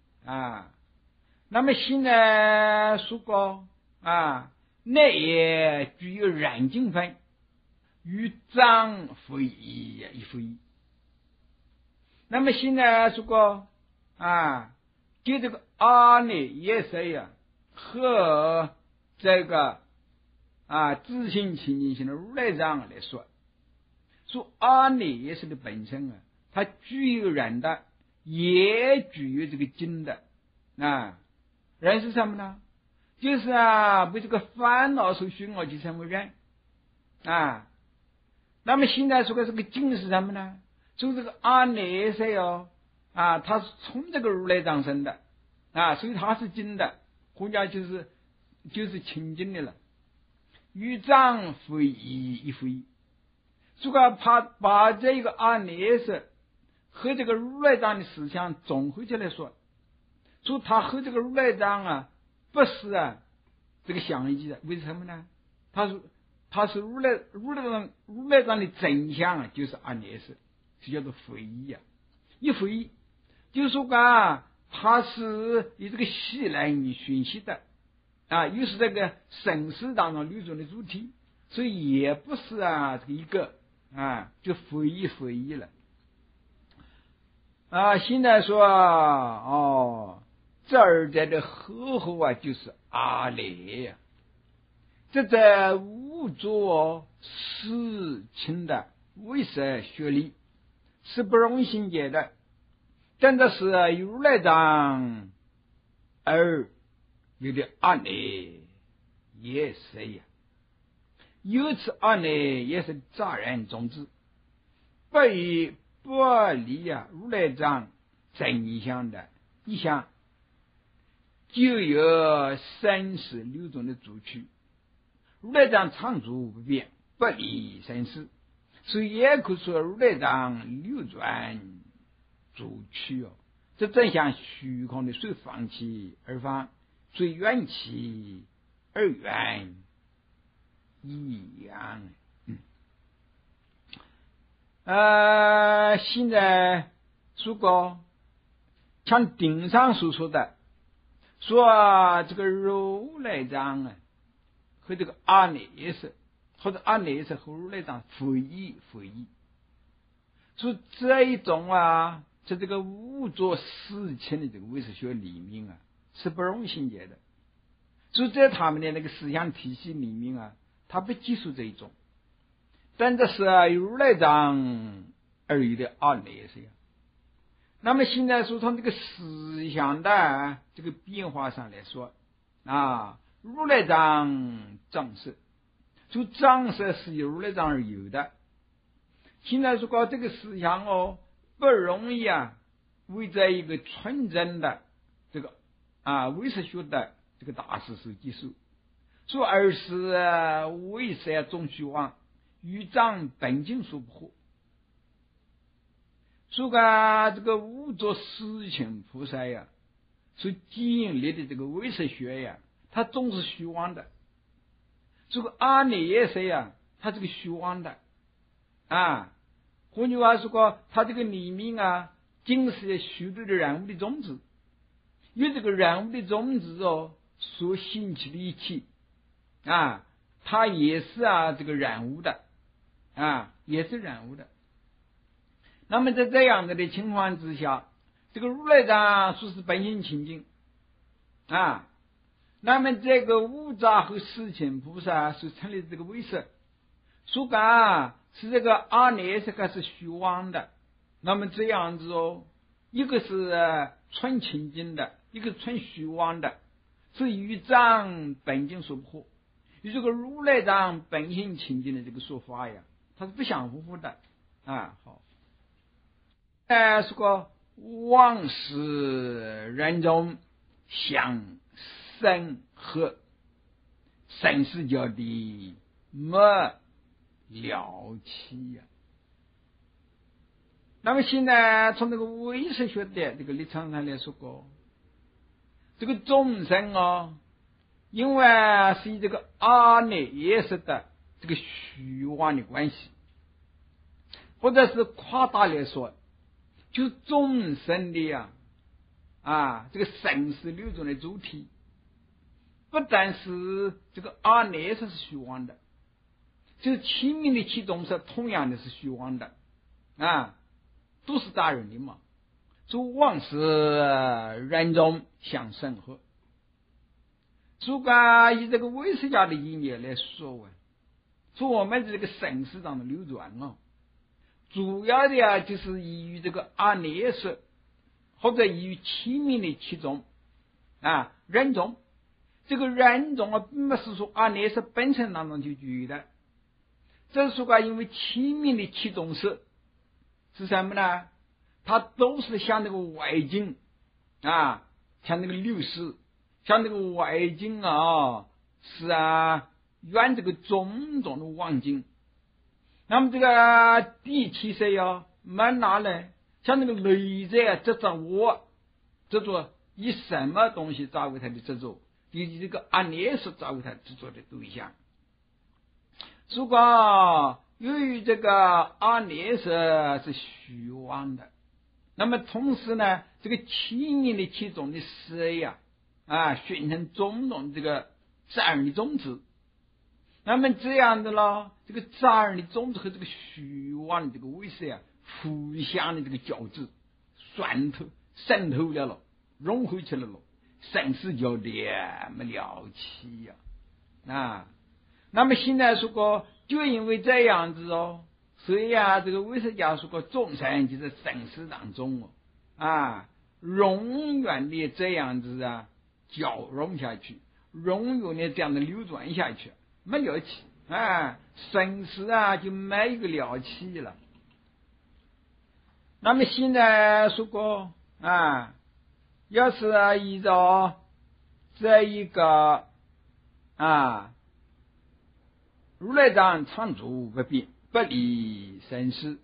那么现在说过那也具有染净分，与脏非一一非一。那么现在说过就这个阿赖耶识和这个自性清净性的如来藏来说阿赖耶识的本身它具有染的，也具有这个净的人是什么呢？就是被这个烦恼所熏就成为人那么现在说的这个净是什么呢？就这个阿赖耶识它是从这个如来藏生的所以它是净的，或者就是清净的了，与藏非一一非一。如果把这个阿赖耶识和这个如来藏的思想综合起来说它和这个如来藏不是这个相异的。为什么呢？它是如来藏的真相就是阿赖耶识，是叫做非一一非一就是说它是以这个习能熏习的又是这个生死当中流转的主体，所以也不是这个一个就非一非一了现在说这儿的合合就是阿赖这在无着事情的为识学理是不容易心解的，真的是如来藏而有的阿赖耶识由此阿赖耶识杂然种子不离如来藏真相的一项，就有生死流转的主曲。如来藏常住不变， 不离生死，所以也可说如来藏流转逐去哦。这正像虚空的随放弃而放，随缘起而缘一样。现在如果像顶上所说的，说这个如来藏啊和这个阿赖耶识，或者阿赖耶识和如来藏非一，说这一种啊，在这个无着事情的这个唯识学里面啊，是不容信解的。所以在他们的那个思想体系里面啊，他不接受这一种。但这是如来藏而有的阿赖耶识呀。那么现在说从这个思想的这个变化上来说啊，如来藏藏识，就藏识是由如来藏而有的。现在说搞这个思想哦，不容易啊，为在一个纯正的这个唯识学的这个大师所接受，说而是唯识中虚妄，与藏本经所不合。说个这个无着事情菩萨呀，所建立的这个唯识学呀，它总是虚妄的。这个阿赖耶识呀，它这个虚妄的啊。换句话说过，它这个里面啊，尽是许多的人物的种子，因为这个人物的种子哦，所兴起的一切啊，它也是这个人物的也是人物的。那么在这样的情况之下，这个如来藏说是本性清净那么这个无杂和事情菩萨所成立的这个唯识，说是这个阿赖耶识是虚妄的。那么这样子哦，一个是纯清净的，一个是纯虚妄的，是与藏本经所不合。与这个如来藏本性清净的这个说法呀，它是不相符的好。说个往事人中相生合，生死交的没了期呀。那么现在从这个唯识学的这个立场上来说过，这个众生因为是以这个阿赖耶识的这个虚妄的关系，或者是夸大来说，就众生的这个生死流转的主体，不但是这个阿赖耶识是虚妄的，就是前面的七种是同样的是虚妄的都是大人的嘛。就往事人中相生合。如果以这个唯识家的意义来说说我们这个生死当中流转主要的就是依于这个阿赖耶识，或者依于前面的七种人种。这个人种并不是说阿赖耶识本身当中就具有的，这是说因为前面的七种是什么呢？它都是像那个外境像那个六识，像那个外境是缘这个种种的妄境。那么这个第七识没拿来，像那个内在执着我，执着以什么东西作为他的执着，以这个阿赖耶识作为他执着的对象。如果由于这个阿赖耶识是虚妄的，那么同时呢，这个前面的七种的识形成种种这个杂染的种子。那么这样的这个杂染的种子和这个虚妄的这个唯识互相的这个交织、渗透了融合起来了，生死交的没了期那么现在说过，就因为这样子所以这个唯识家说过，众生就是生死当中永远的这样子交融下去，永远的这样的流转下去，没了期生死就没一个了期了。那么现在说过要是依照这一个如来藏常住不变，不离生死。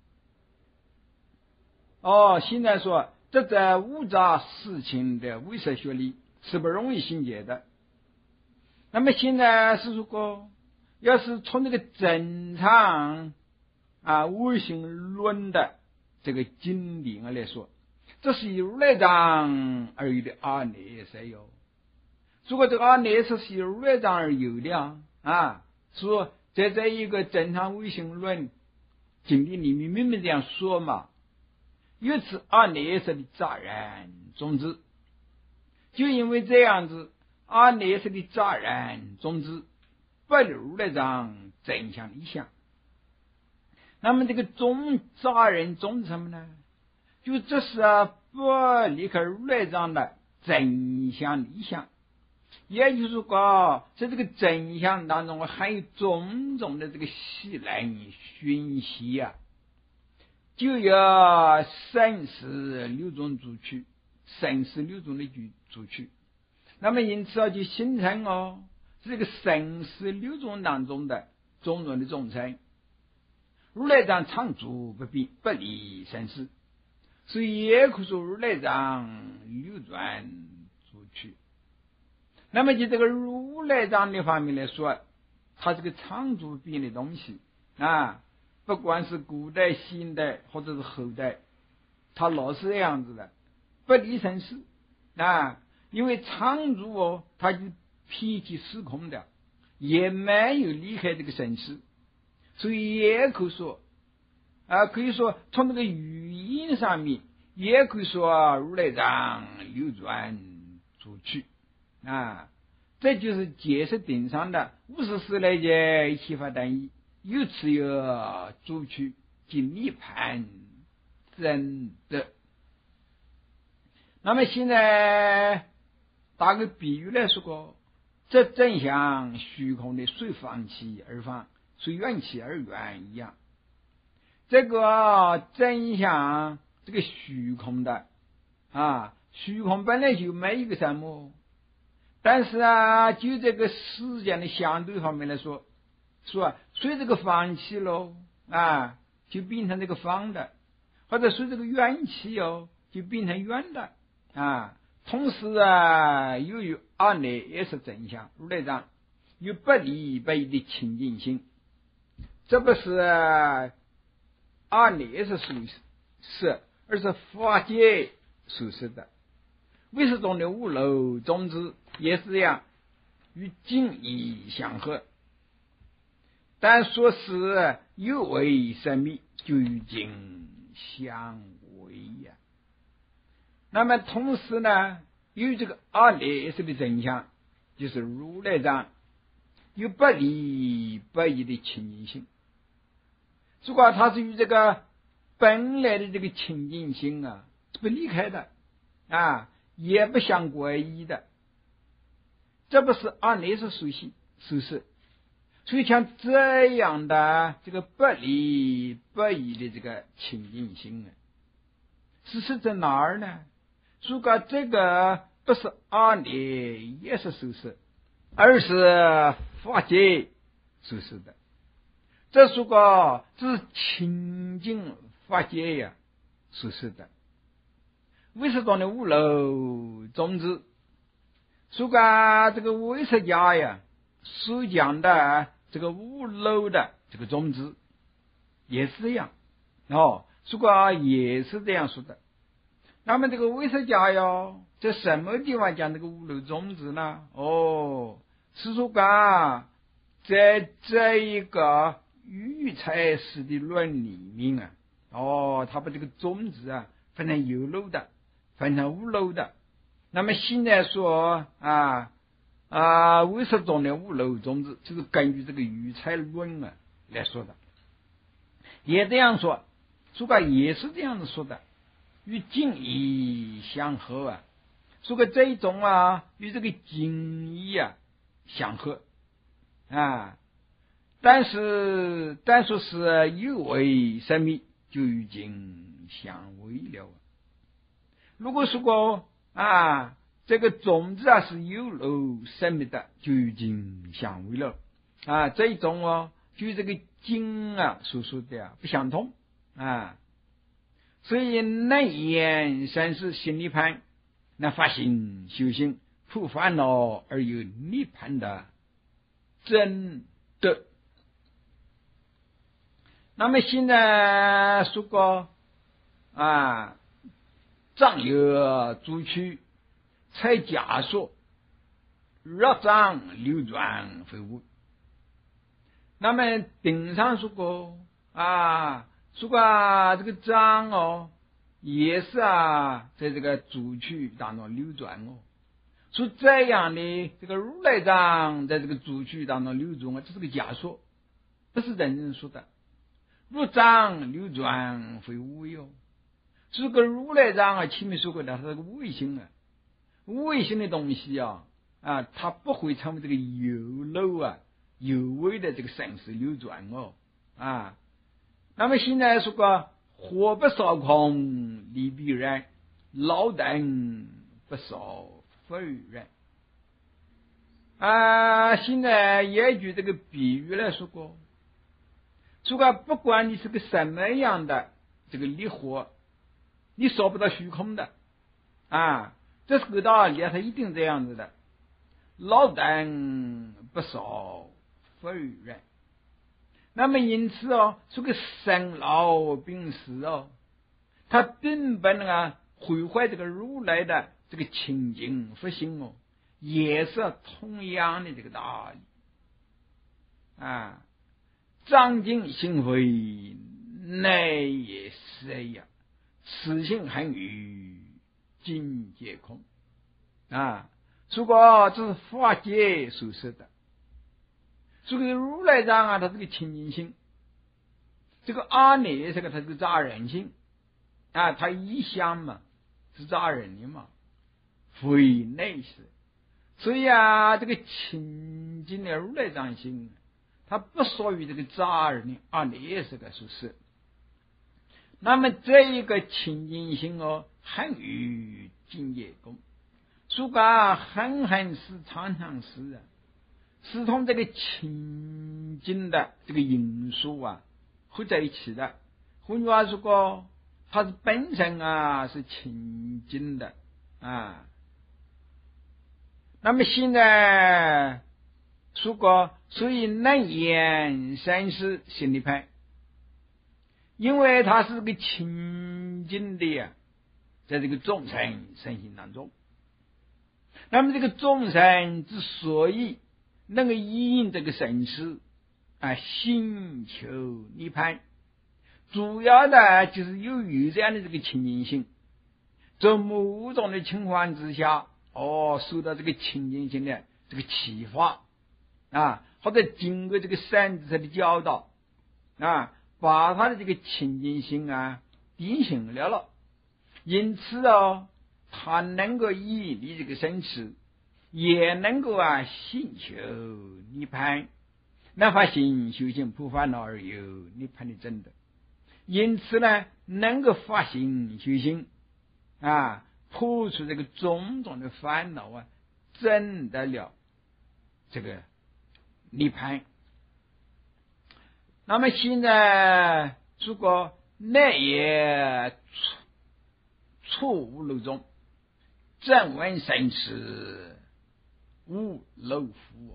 现在说这在五杂事情的唯识学里是不容易信解的。那么现在是如果要是从这个正常唯心论的这个经理来说，这是以如来藏而有的阿赖耶哟。如果这个阿赖耶是以如来藏而有的说在一个正常唯心论经理里面明明这样说嘛，由此阿赖耶识的杂然种子，就因为这样子，阿赖耶识的杂然种子不如来藏真相理想。那么这个杂然种子什么呢？就这是不离开如来藏的真相理想。也就是说，在这个真相当中还有种种的这个细来讯息就有生死六种主曲，生死六种的主曲。那么因此就形成这个生死六种当中的种种的众生，如来藏常住不变，不离生死，所以也可说如来藏流转主曲。那么就这个如来藏的方面来说，它这个常住不变的东西不管是古代现代或者是后代，它老是这样子的，不离生死因为常住它就披体时空的，也没有离开这个生死，所以也可以说可以说从这个语音上面也可以说如来藏流转主曲这就是解释顶上的54来节七法单义，由此有主曲及涅槃真的。那么现在打个比喻来说，这正像虚空的随方起而方，随缘起而圆一样。这个真像这个虚空的虚空本来就没一个什么，但是就这个时间的相对方面来说随这个方起就变成这个方的，或者随这个缘起就变成圆的同时又有阿赖耶识真相如来藏有不离不异的清净心，这不是阿赖耶识属是，而是法界属实的。唯识中的五漏种子也是这样，与净义相合，但说是有为神秘，就与净相违那么同时呢，有这个阿赖耶识的真相，就是如来藏有不离不异的清净性。如果它是与这个本来的这个清净心不离开的也不相归依的，这不是阿赖耶识属性属实。所以像这样的这个不离不异的这个清净心事实在哪儿呢？如果这个不是阿赖耶识属实，而是法界属实的，这如果这是清净法界属实的。唯识中的五漏种子，如果这个唯识家所讲的这个五漏的这个种子也是这样如果也是这样说的，那么这个唯识家在什么地方讲这个五漏种子呢？是说在这一个育才史的论里面他把这个种子分成有漏的，分成无漏的。那么现在说唯识中的五漏种子，就是根据这个育才论来说的，也这样说，如果也是这样子说的，与净义相合如果这一种与这个净义相合但说是有为神秘，就与净相违了如果说这个种子是有漏神秘的，就与净相违了。 这种与这个经所说的不相同所以内言三世心理判，那发心修行除烦恼而有涅槃的真德。那么现在说过藏有主区才假说若藏流转非物。那么顶上说过说过这个藏也是在这个主区当中流转说这样的这个如来藏在这个主区当中流转这是个假说，不是真正说的。入藏流转非无有，这个如来藏前面说过的，它是个无为性无为性的东西它不会成为这个有漏有为的这个生死流转那么现在说过火不烧空理必然，老等不烧非然现在也举这个比喻来说过不管你是个什么样的这个烈火，你烧不到虚空的这是个道理，它一定这样子的，老等不烧非然。那么因此这个生老病死它并不能毁坏这个如来的这个清净佛性也是同样的这个道理藏经行为内也是呀，此性恒于境界空如果这是法界所说的，这个如来藏它是个清净性，这个阿赖这个它是个杂人性它一向嘛是杂人的嘛，非内是，所以这个清净的如来藏性它不属于这个杂人的阿赖这个属实。那么这一个清净性恒于境界空，说个恒恒是常常是是同这个清净的这个因素合在一起的。换句话说过，它是本身是清净的那么现在说过，所以能言三世心理派，因为它是个清净的在这个众生身心当中。那么这个众生之所以能够因这个生死心求涅槃，主要的就是由于这样的这个清净性，在某种的情况之下受到这个清净性的这个启发或者经过这个善知识的教导把他的这个清净性定性了，因此他能够以离这个生死，也能够心求涅槃，能发心修行普烦恼而有涅槃的真德。因此呢，能够发心修行破除这个种种的烦恼证得了这个涅槃。那么现在如果内也错误漏中，正闻生死无漏夫。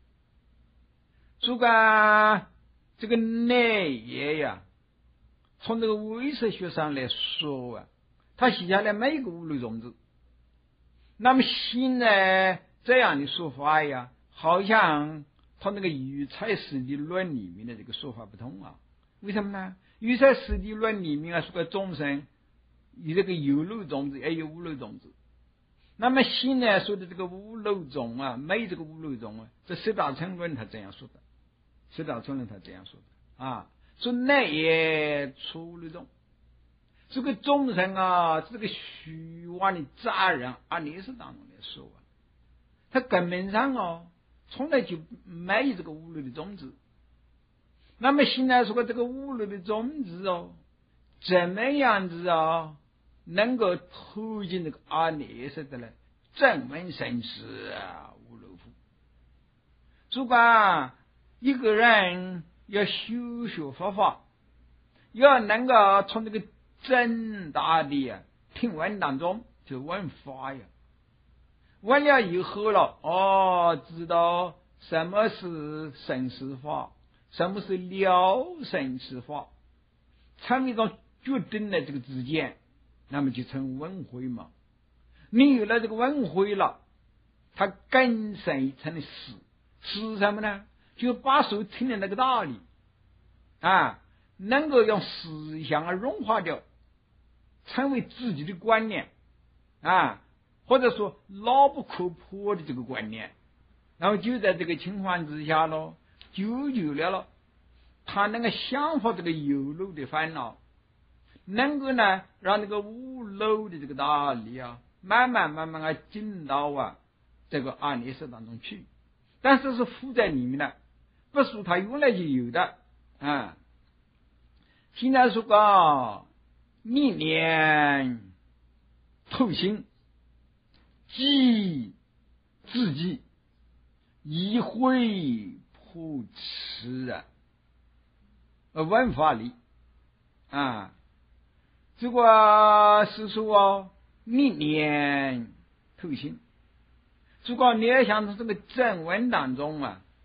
这个内也从这个唯识学上来说他写下来每一个无漏种子。那么现在这样的说法好像他那个语财实地论里面的这个说法不同为什么呢？语财实地论里面说个众生有这个有漏种子也有无漏种子。那么现在说的这个无漏种没这个无漏种这十大乘论他这样说的，十大乘论他这样说的说内也出漏种，这个众生这个虚妄的杂人历史当中来说他根本上从来就没有这个无漏的种子。那么现在说这个无漏的种子怎么样子能够投进这个阿赖耶识的呢？正闻生死无漏夫。如果一个人要修学佛法，要能够从这个正大的听闻当中就闻法呀，闻了以后了，知道什么是生死法，什么是了生死法，成为一种决定的这个之间，那么就成闻慧嘛。你有了这个闻慧了，它更深一层的是什么呢？就把所听的那个道理能够用思想融化掉，成为自己的观念或者说牢不可破的这个观念。然后就在这个情况之下救了他那个想法这个有漏的烦恼，能够呢让那个无漏的这个道理慢慢进到这个阿赖耶当中去，但是是附在里面的，不是他原来就有的现在说个念念透心，即自己一会普持闻法理这个是说念念透心。如果你要想从这个正文当中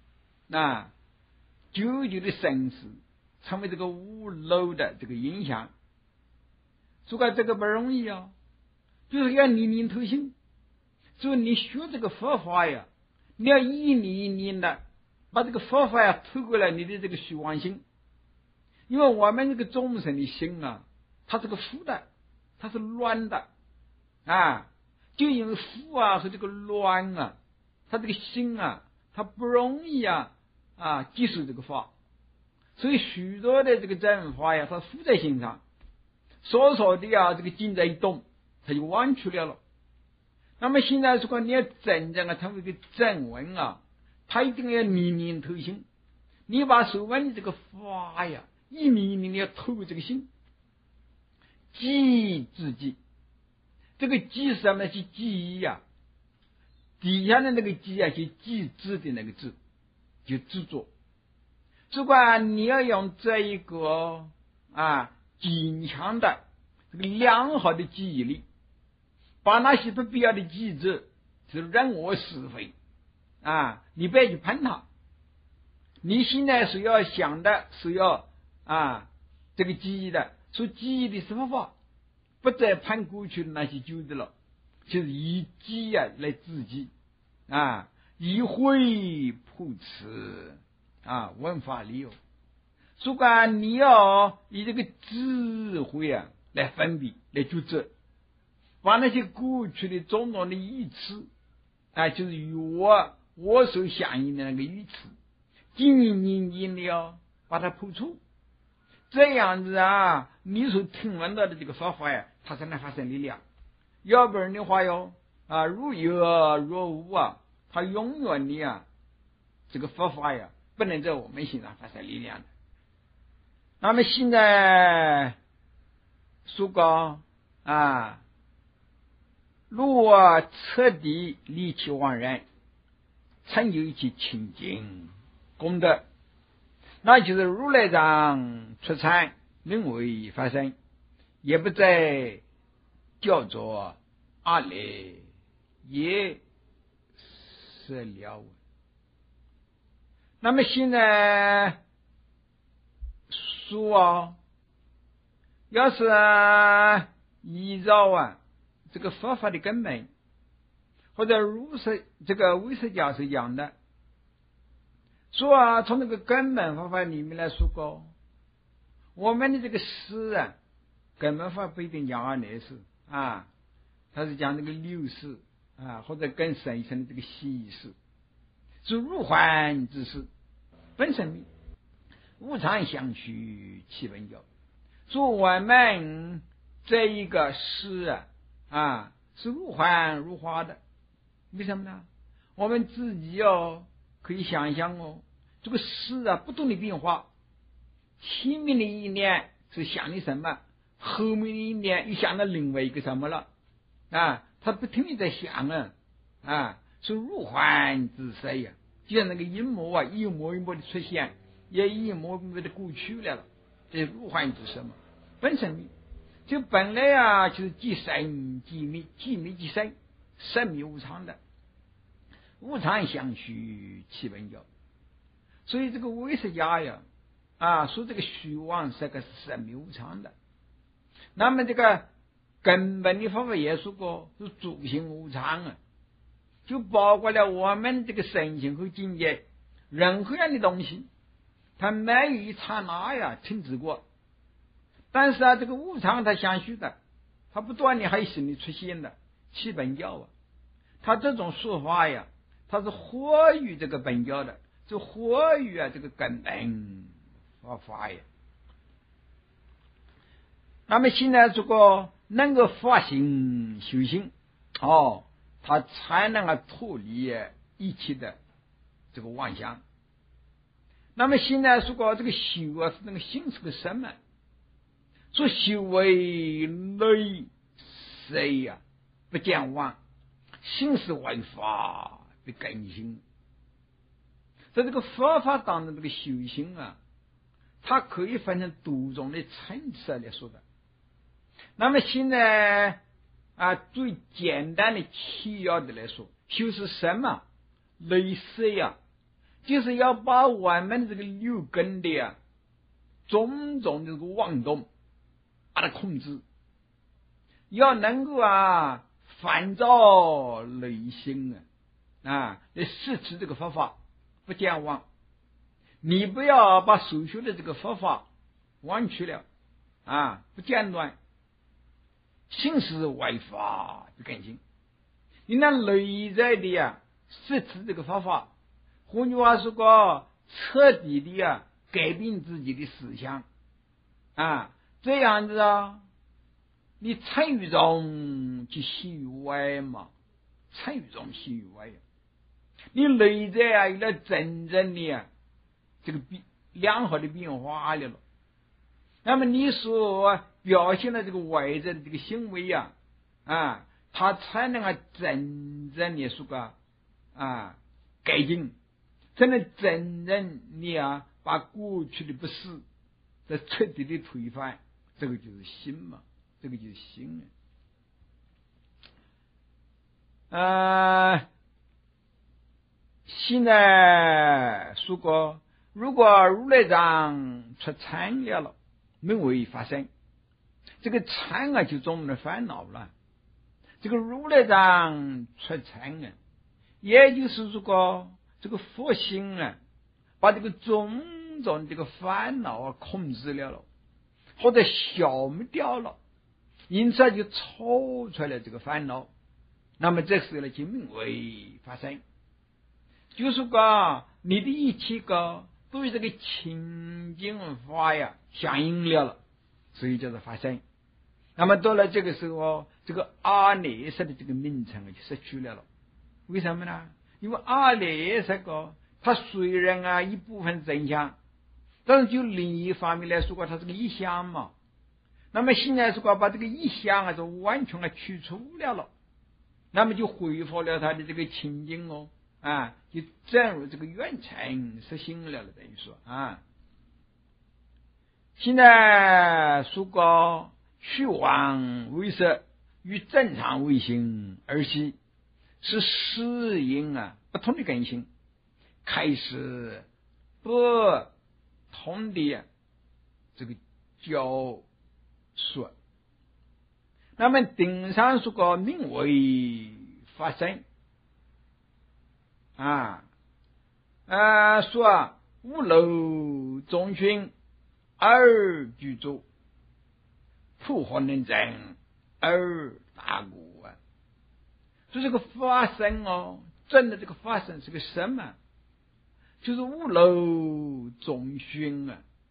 久的生死成为这个无漏的这个影响，如果这个不容易就是要念念透心。所以你学这个佛法你要一念一念的把这个佛法透过来你的这个虚妄心，因为我们这个众生的心它是个浮的，它是乱的就因为浮和这个乱他这个心他不容易接受这个法，所以许多的这个正法他附在心上，少少的这个境在一动，他就忘去了。那么现在如果你要真正成为一个正闻他一定要念念透心。你把所闻的这个法一念一念要透过这个心，记自己。这个记是什么？是记忆底下的那个记就记字的那个字，就制作。如果你要用这一个坚强的这个良好的记忆力，把那些不必要的记字是任我是非你不要去喷它。你现在是要想的是要这个记忆的，所以记忆的什么法，不再攀过去的那些旧的了，就是以记来自己以会普持闻法理如果你要以这个智慧来分别来抉择，把那些过去的种种的语词就是与我所相应的那个语词经的把它破除，这样子你所听闻到的这个方法它才能发生力量。要不然的话若有若无它永远的这个方法不能在我们身上发生力量的。那么现在说过若彻底离弃妄人，成就一切清净功德，那就是如来藏出产名为发生，也不再叫做阿赖耶识了。那么现在说要是依照这个佛法的根本，或者这个唯识教授讲的说从这个根本佛法里面来说过，我们的这个识根本法不一定讲阿赖耶识他是讲这个六识或者更深一层的这个细识，是入幻之识，本身密，无常相续其本教。说我们这一个识是如幻如化的，为什么呢？我们自己可以想象这个识不断的变化，前面的一念是想的什么，后面的一念又想到另外一个什么了他不停地在想是入幻之识就像那个阴谋啊，一幕一幕的出现，也一幕一幕的过去了。这入幻之身嘛，本生灭，就本来啊就是即生即灭，即灭即生，生灭无常的，无常相续其本教。所以这个唯识家呀，说这个虚妄是个生灭无常的。那么这个根本的方法也说过是诸行无常啊，就包括了我们这个身心和境界，任何样的东西，它没有一刹那呀停止过。但是这个无常它相续的，它不断的还有新的出现的，其本教啊，它这种说法呀，它是活于这个本教的，就活于这个根本法呀。那么现在这个能够发心修行他才能脱离一切的这个妄想。那么现在说这个修是那个心是个什么？说修为内谁呀不见妄，心是外法的根性。在这个佛法当中，这个修行它可以分成多种的层次来说的。那么现在最简单的起要的来说，修是什么？类似就是要把我们这个六根的种种的这个妄动把它控制，要能够反照内心来实持这个佛法不见妄。你不要把所修的这个佛法忘去了不间断。心是外法的根性，你那内在的实持这个方法，换句话说彻底的改变自己的思想这样子你参与中就习于外嘛，参与中习于外你内在有了真正的这个良好的变化了。那么你所表现的这个外在的这个行为它才能真正的说改进，才能真正的把过去的不是再彻底的推翻。这个就是心嘛，这个就是心现在说过，如果如来藏出参了名为发生，这个参就中的烦恼了。这个如来藏出参也就是说这个佛心把这个种种这个烦恼控制了，或者消灭掉了，因此就抽出来这个烦恼。那么这时候就名为发生，就是你的一切都与这个清净法相应了，所以叫做发生。那么到了这个时候，这个阿赖耶识的这个名称就失去了。为什么呢？因为阿赖耶识它虽然一部分真相，但是就另一方面来说它是个一相嘛。那么现在把这个一相就完全去除了，那么就恢复了它的这个清净就正如这个原成实心了，等于说现在虚妄为色与正常为性而息，是适应不同的根性，开始不同的这个教说。那么顶上名为发生说五楼中群而居住，普和能证而大故所以这个发生真的这个发生是个什么？就是五楼中群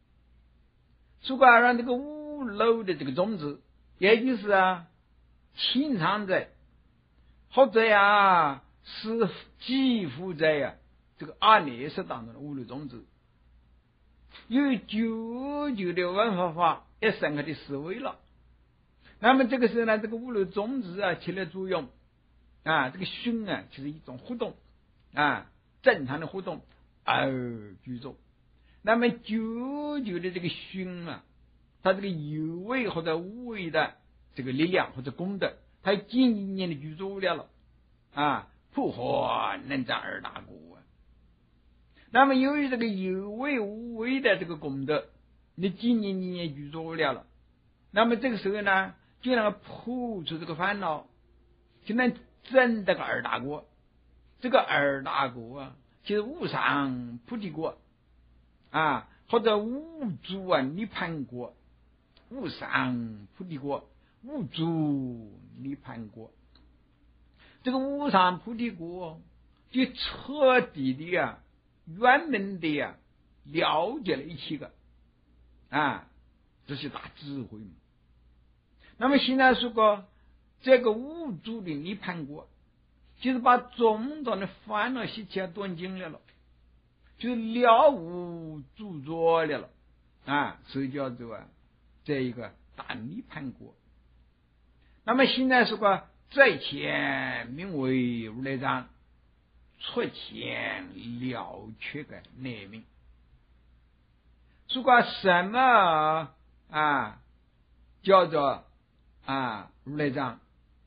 让这个五楼的这个种子，也就是潜藏在或者是寄附在这个阿赖耶识当中的五楼种子，有久久的文法也深刻的思维了。那么这个时候呢，这个五楼种子起了作用这个熏就是一种活动正常的活动而居住。那么久久的这个熏啊，它这个有为或者无为的这个力量或者功德，它渐渐的居住了啊，破坏能长二大果啊。那么由于这个有为无为的这个功德，你渐渐居住了，那么这个时候呢，就能够破除这个烦恼，就能证这个二大果。这个二大果啊，就是无上菩提果啊，或者无住涅盘果。无上菩提果，无住涅盘果。这个无上菩提果就彻底的圆满的了解了一切个这是大智慧嘛。那么现在说过这个无住的涅盘果，就是把种种的烦恼习气断尽了，就了无著作了所以叫做这一个大涅盘果。那么现在说过在前名为如来藏，出前了却个内名。说过什么叫做如来藏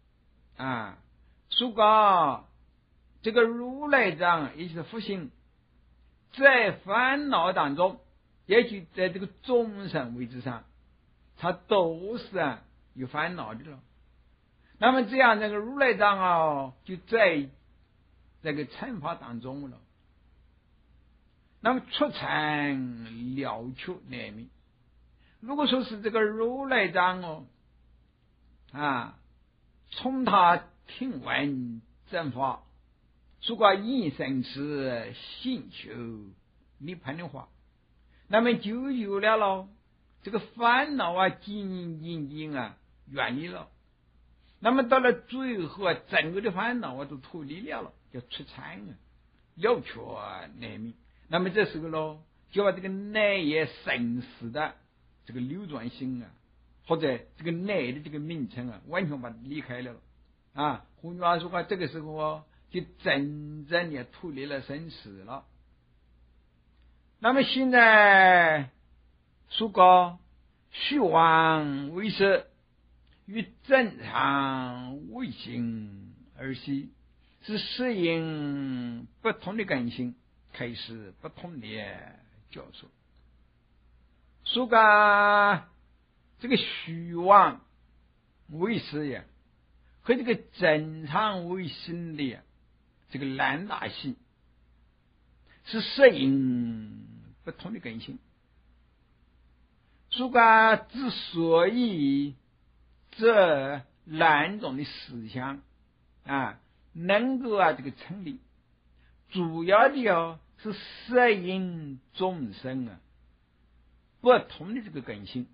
说过这个如来藏也就是佛性，在烦恼当中，也就在这个众生位置上，它都是有烦恼的了。那么这样这个如来藏就在这个惩罚当中了。那么出尘了却内名。如果说是这个如来藏从他听闻正法，说过一生是信求涅盘的话，那么就有了这个烦恼渐渐远离了。那么到了最后整个的烦恼都脱离了，叫出禅了却内名。那么这时候就把这个内业生死的这个流转性或者这个内的这个名称完全把它离开了换句话说这个时候就真正的脱离了生死了。那么现在说过虚妄为实，与正常为性而息，是适应不同的根性，开始不同的教授。说个这个虚妄为实和这个正常为性的这个两大性，是适应不同的根性。说个之所以这两种的思想能够这个成立，主要的是适应众生不同的这个根性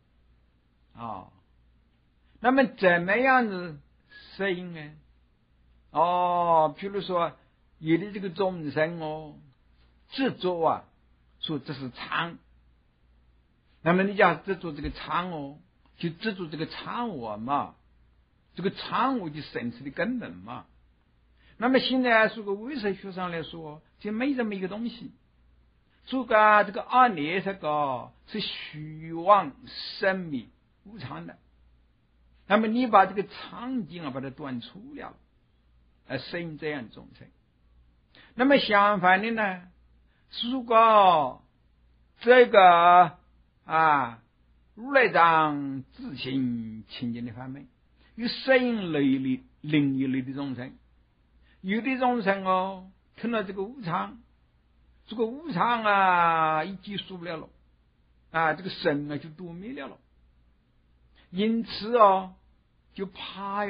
那么怎么样子适应呢？譬如说有的这个众生执着说这是常，那么你讲执着这个常就执着这个常我嘛，这个常我就生死的根本嘛。那么现在说个唯识学上来说，就没这么一个东西。说个这个阿赖这个是虚妄生灭无常的，那么你把这个常境把它断除了，适应这样众生。那么相反的呢，如果这个如来藏自性清净的法门，有适应另一类的众生。有的众生听了这个无常，这个无常一结束了这个生就夺灭了，因此就怕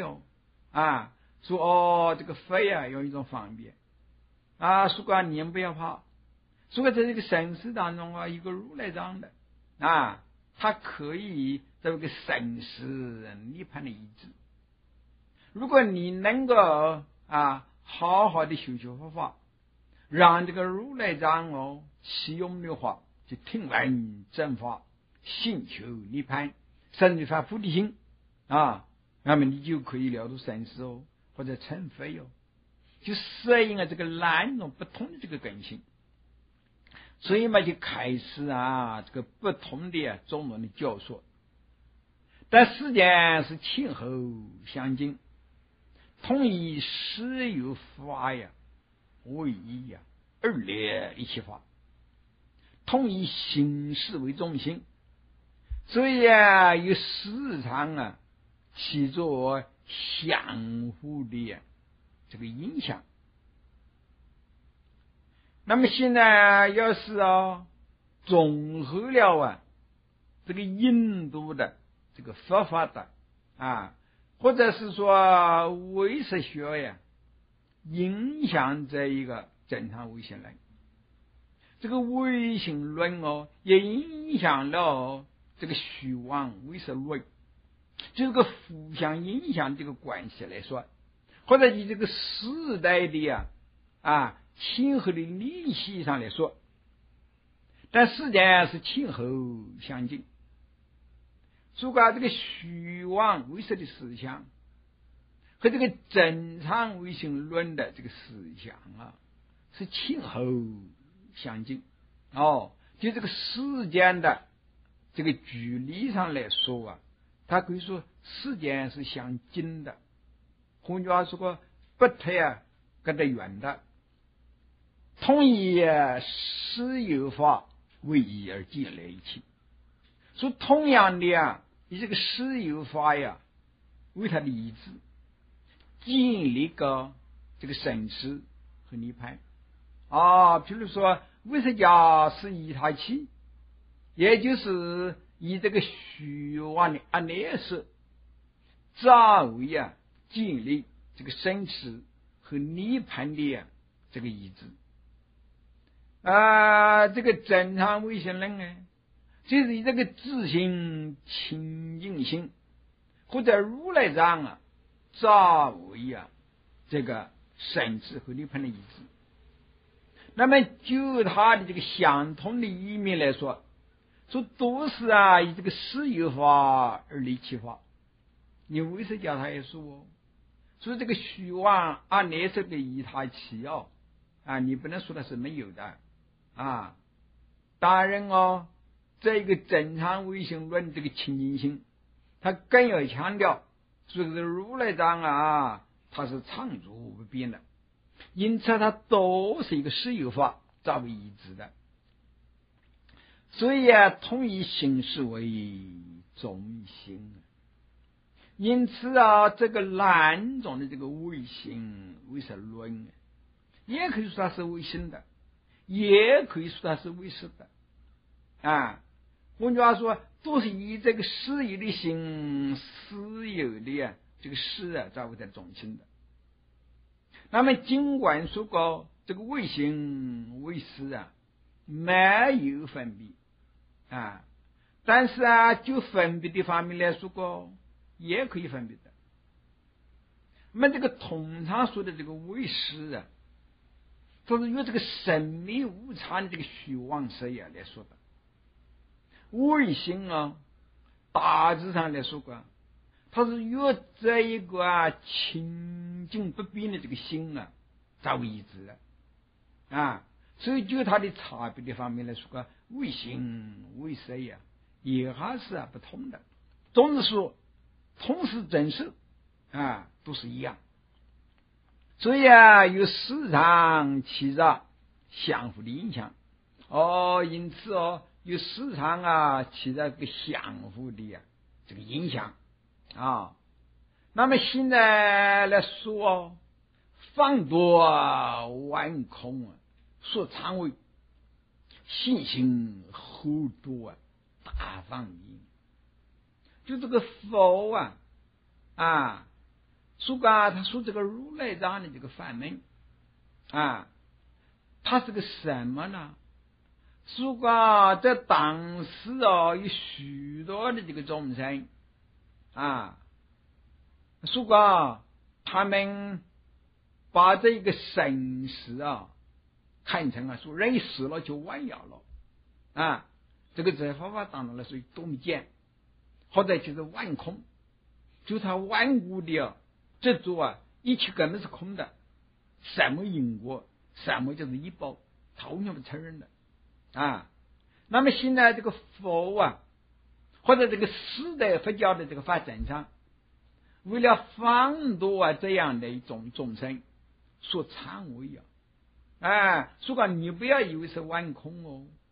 说这个肺有一种方便说个您不要怕，说个在这个生死当中一个如来藏的它可以在这个生死涅槃的意志。如果你能够好好的修佛法，让这个如来藏启用的话，就听闻正法，信求涅槃，甚至发菩提心那么你就可以了度生死或者成佛就适应了这个两种不同的这个根性，所以嘛，就开始这个不同的种种的教说，但实际上是前后相近，同以实有法为一而列一起法，同以形式为中心，所以有时常起作相互的这个影响。那么现在要是综合了这个印度的这个佛法的或者是说唯识学影响这一个正常唯心论，这个唯心论也影响了这个虚妄唯识论，这个互相影响这个关系来说，或者以这个时代的亲和的联系上来说，但实际上是前后相近。如果这个虚妄唯识的思想和这个正常唯心论的这个思想是前后相近就这个时间的这个距离上来说它可以说时间是相近的，换句话说不太跟得远的，同以实有法为一而建在一起，所以同样的以这个实有法为它的一致建立个这个生死和涅槃比如说唯识家是以他起，也就是以这个虚妄的阿赖识作为建立这个生死和涅槃的这个意志这个正常唯心论就是以这个自性清净心或者如来藏作为这个生死和涅槃的意志。那么就它的这个相同的一面来说，都是以这个实有法而离其法。你唯识家他也说所以这个虚妄阿赖识的以他起你不能说它是没有的当然这个正常唯心论这个清净心，它更要强调这个如来藏它是常住不变的，因此它都是一个实有法作为一致的，所以同以形式为中心。因此这个两种的这个唯心唯识论也可以说它是唯心的，也可以说它是唯识的换句话说都是以这个实有的心实有的这个实作为它中心的。那么尽管说过这个唯心唯识没有分别但是就分别的方面来说过也可以分别的。那么这个通常说的这个唯识它是用这个生灭无常的这个虚妄识来说的，唯心大致上来说过它是用这一个清净不变的这个心作为一致的所以就它的差别的方面来说过唯心唯识也还是不同的，总是说同时真实都是一样，所以有时常起着相互的影响因此有时常起着这个相互的这个影响那么现在来说放多万空所常为信心厚多大放映，就这个佛说他说这个如来藏的这个法门它是个什么呢？说在当时有许多的这个众生说他们把这个生死看成说人死了就完了这个在佛法当中来说多么见，或者就是万空，就他万物的这座一切根本是空的， 什么因果，什么就是医报，统统不承认的啊。那么现在这个佛啊，或者这个时代佛教的这个发展上，为了防堵这样的一种众生所忏悔所以你不要以为是完空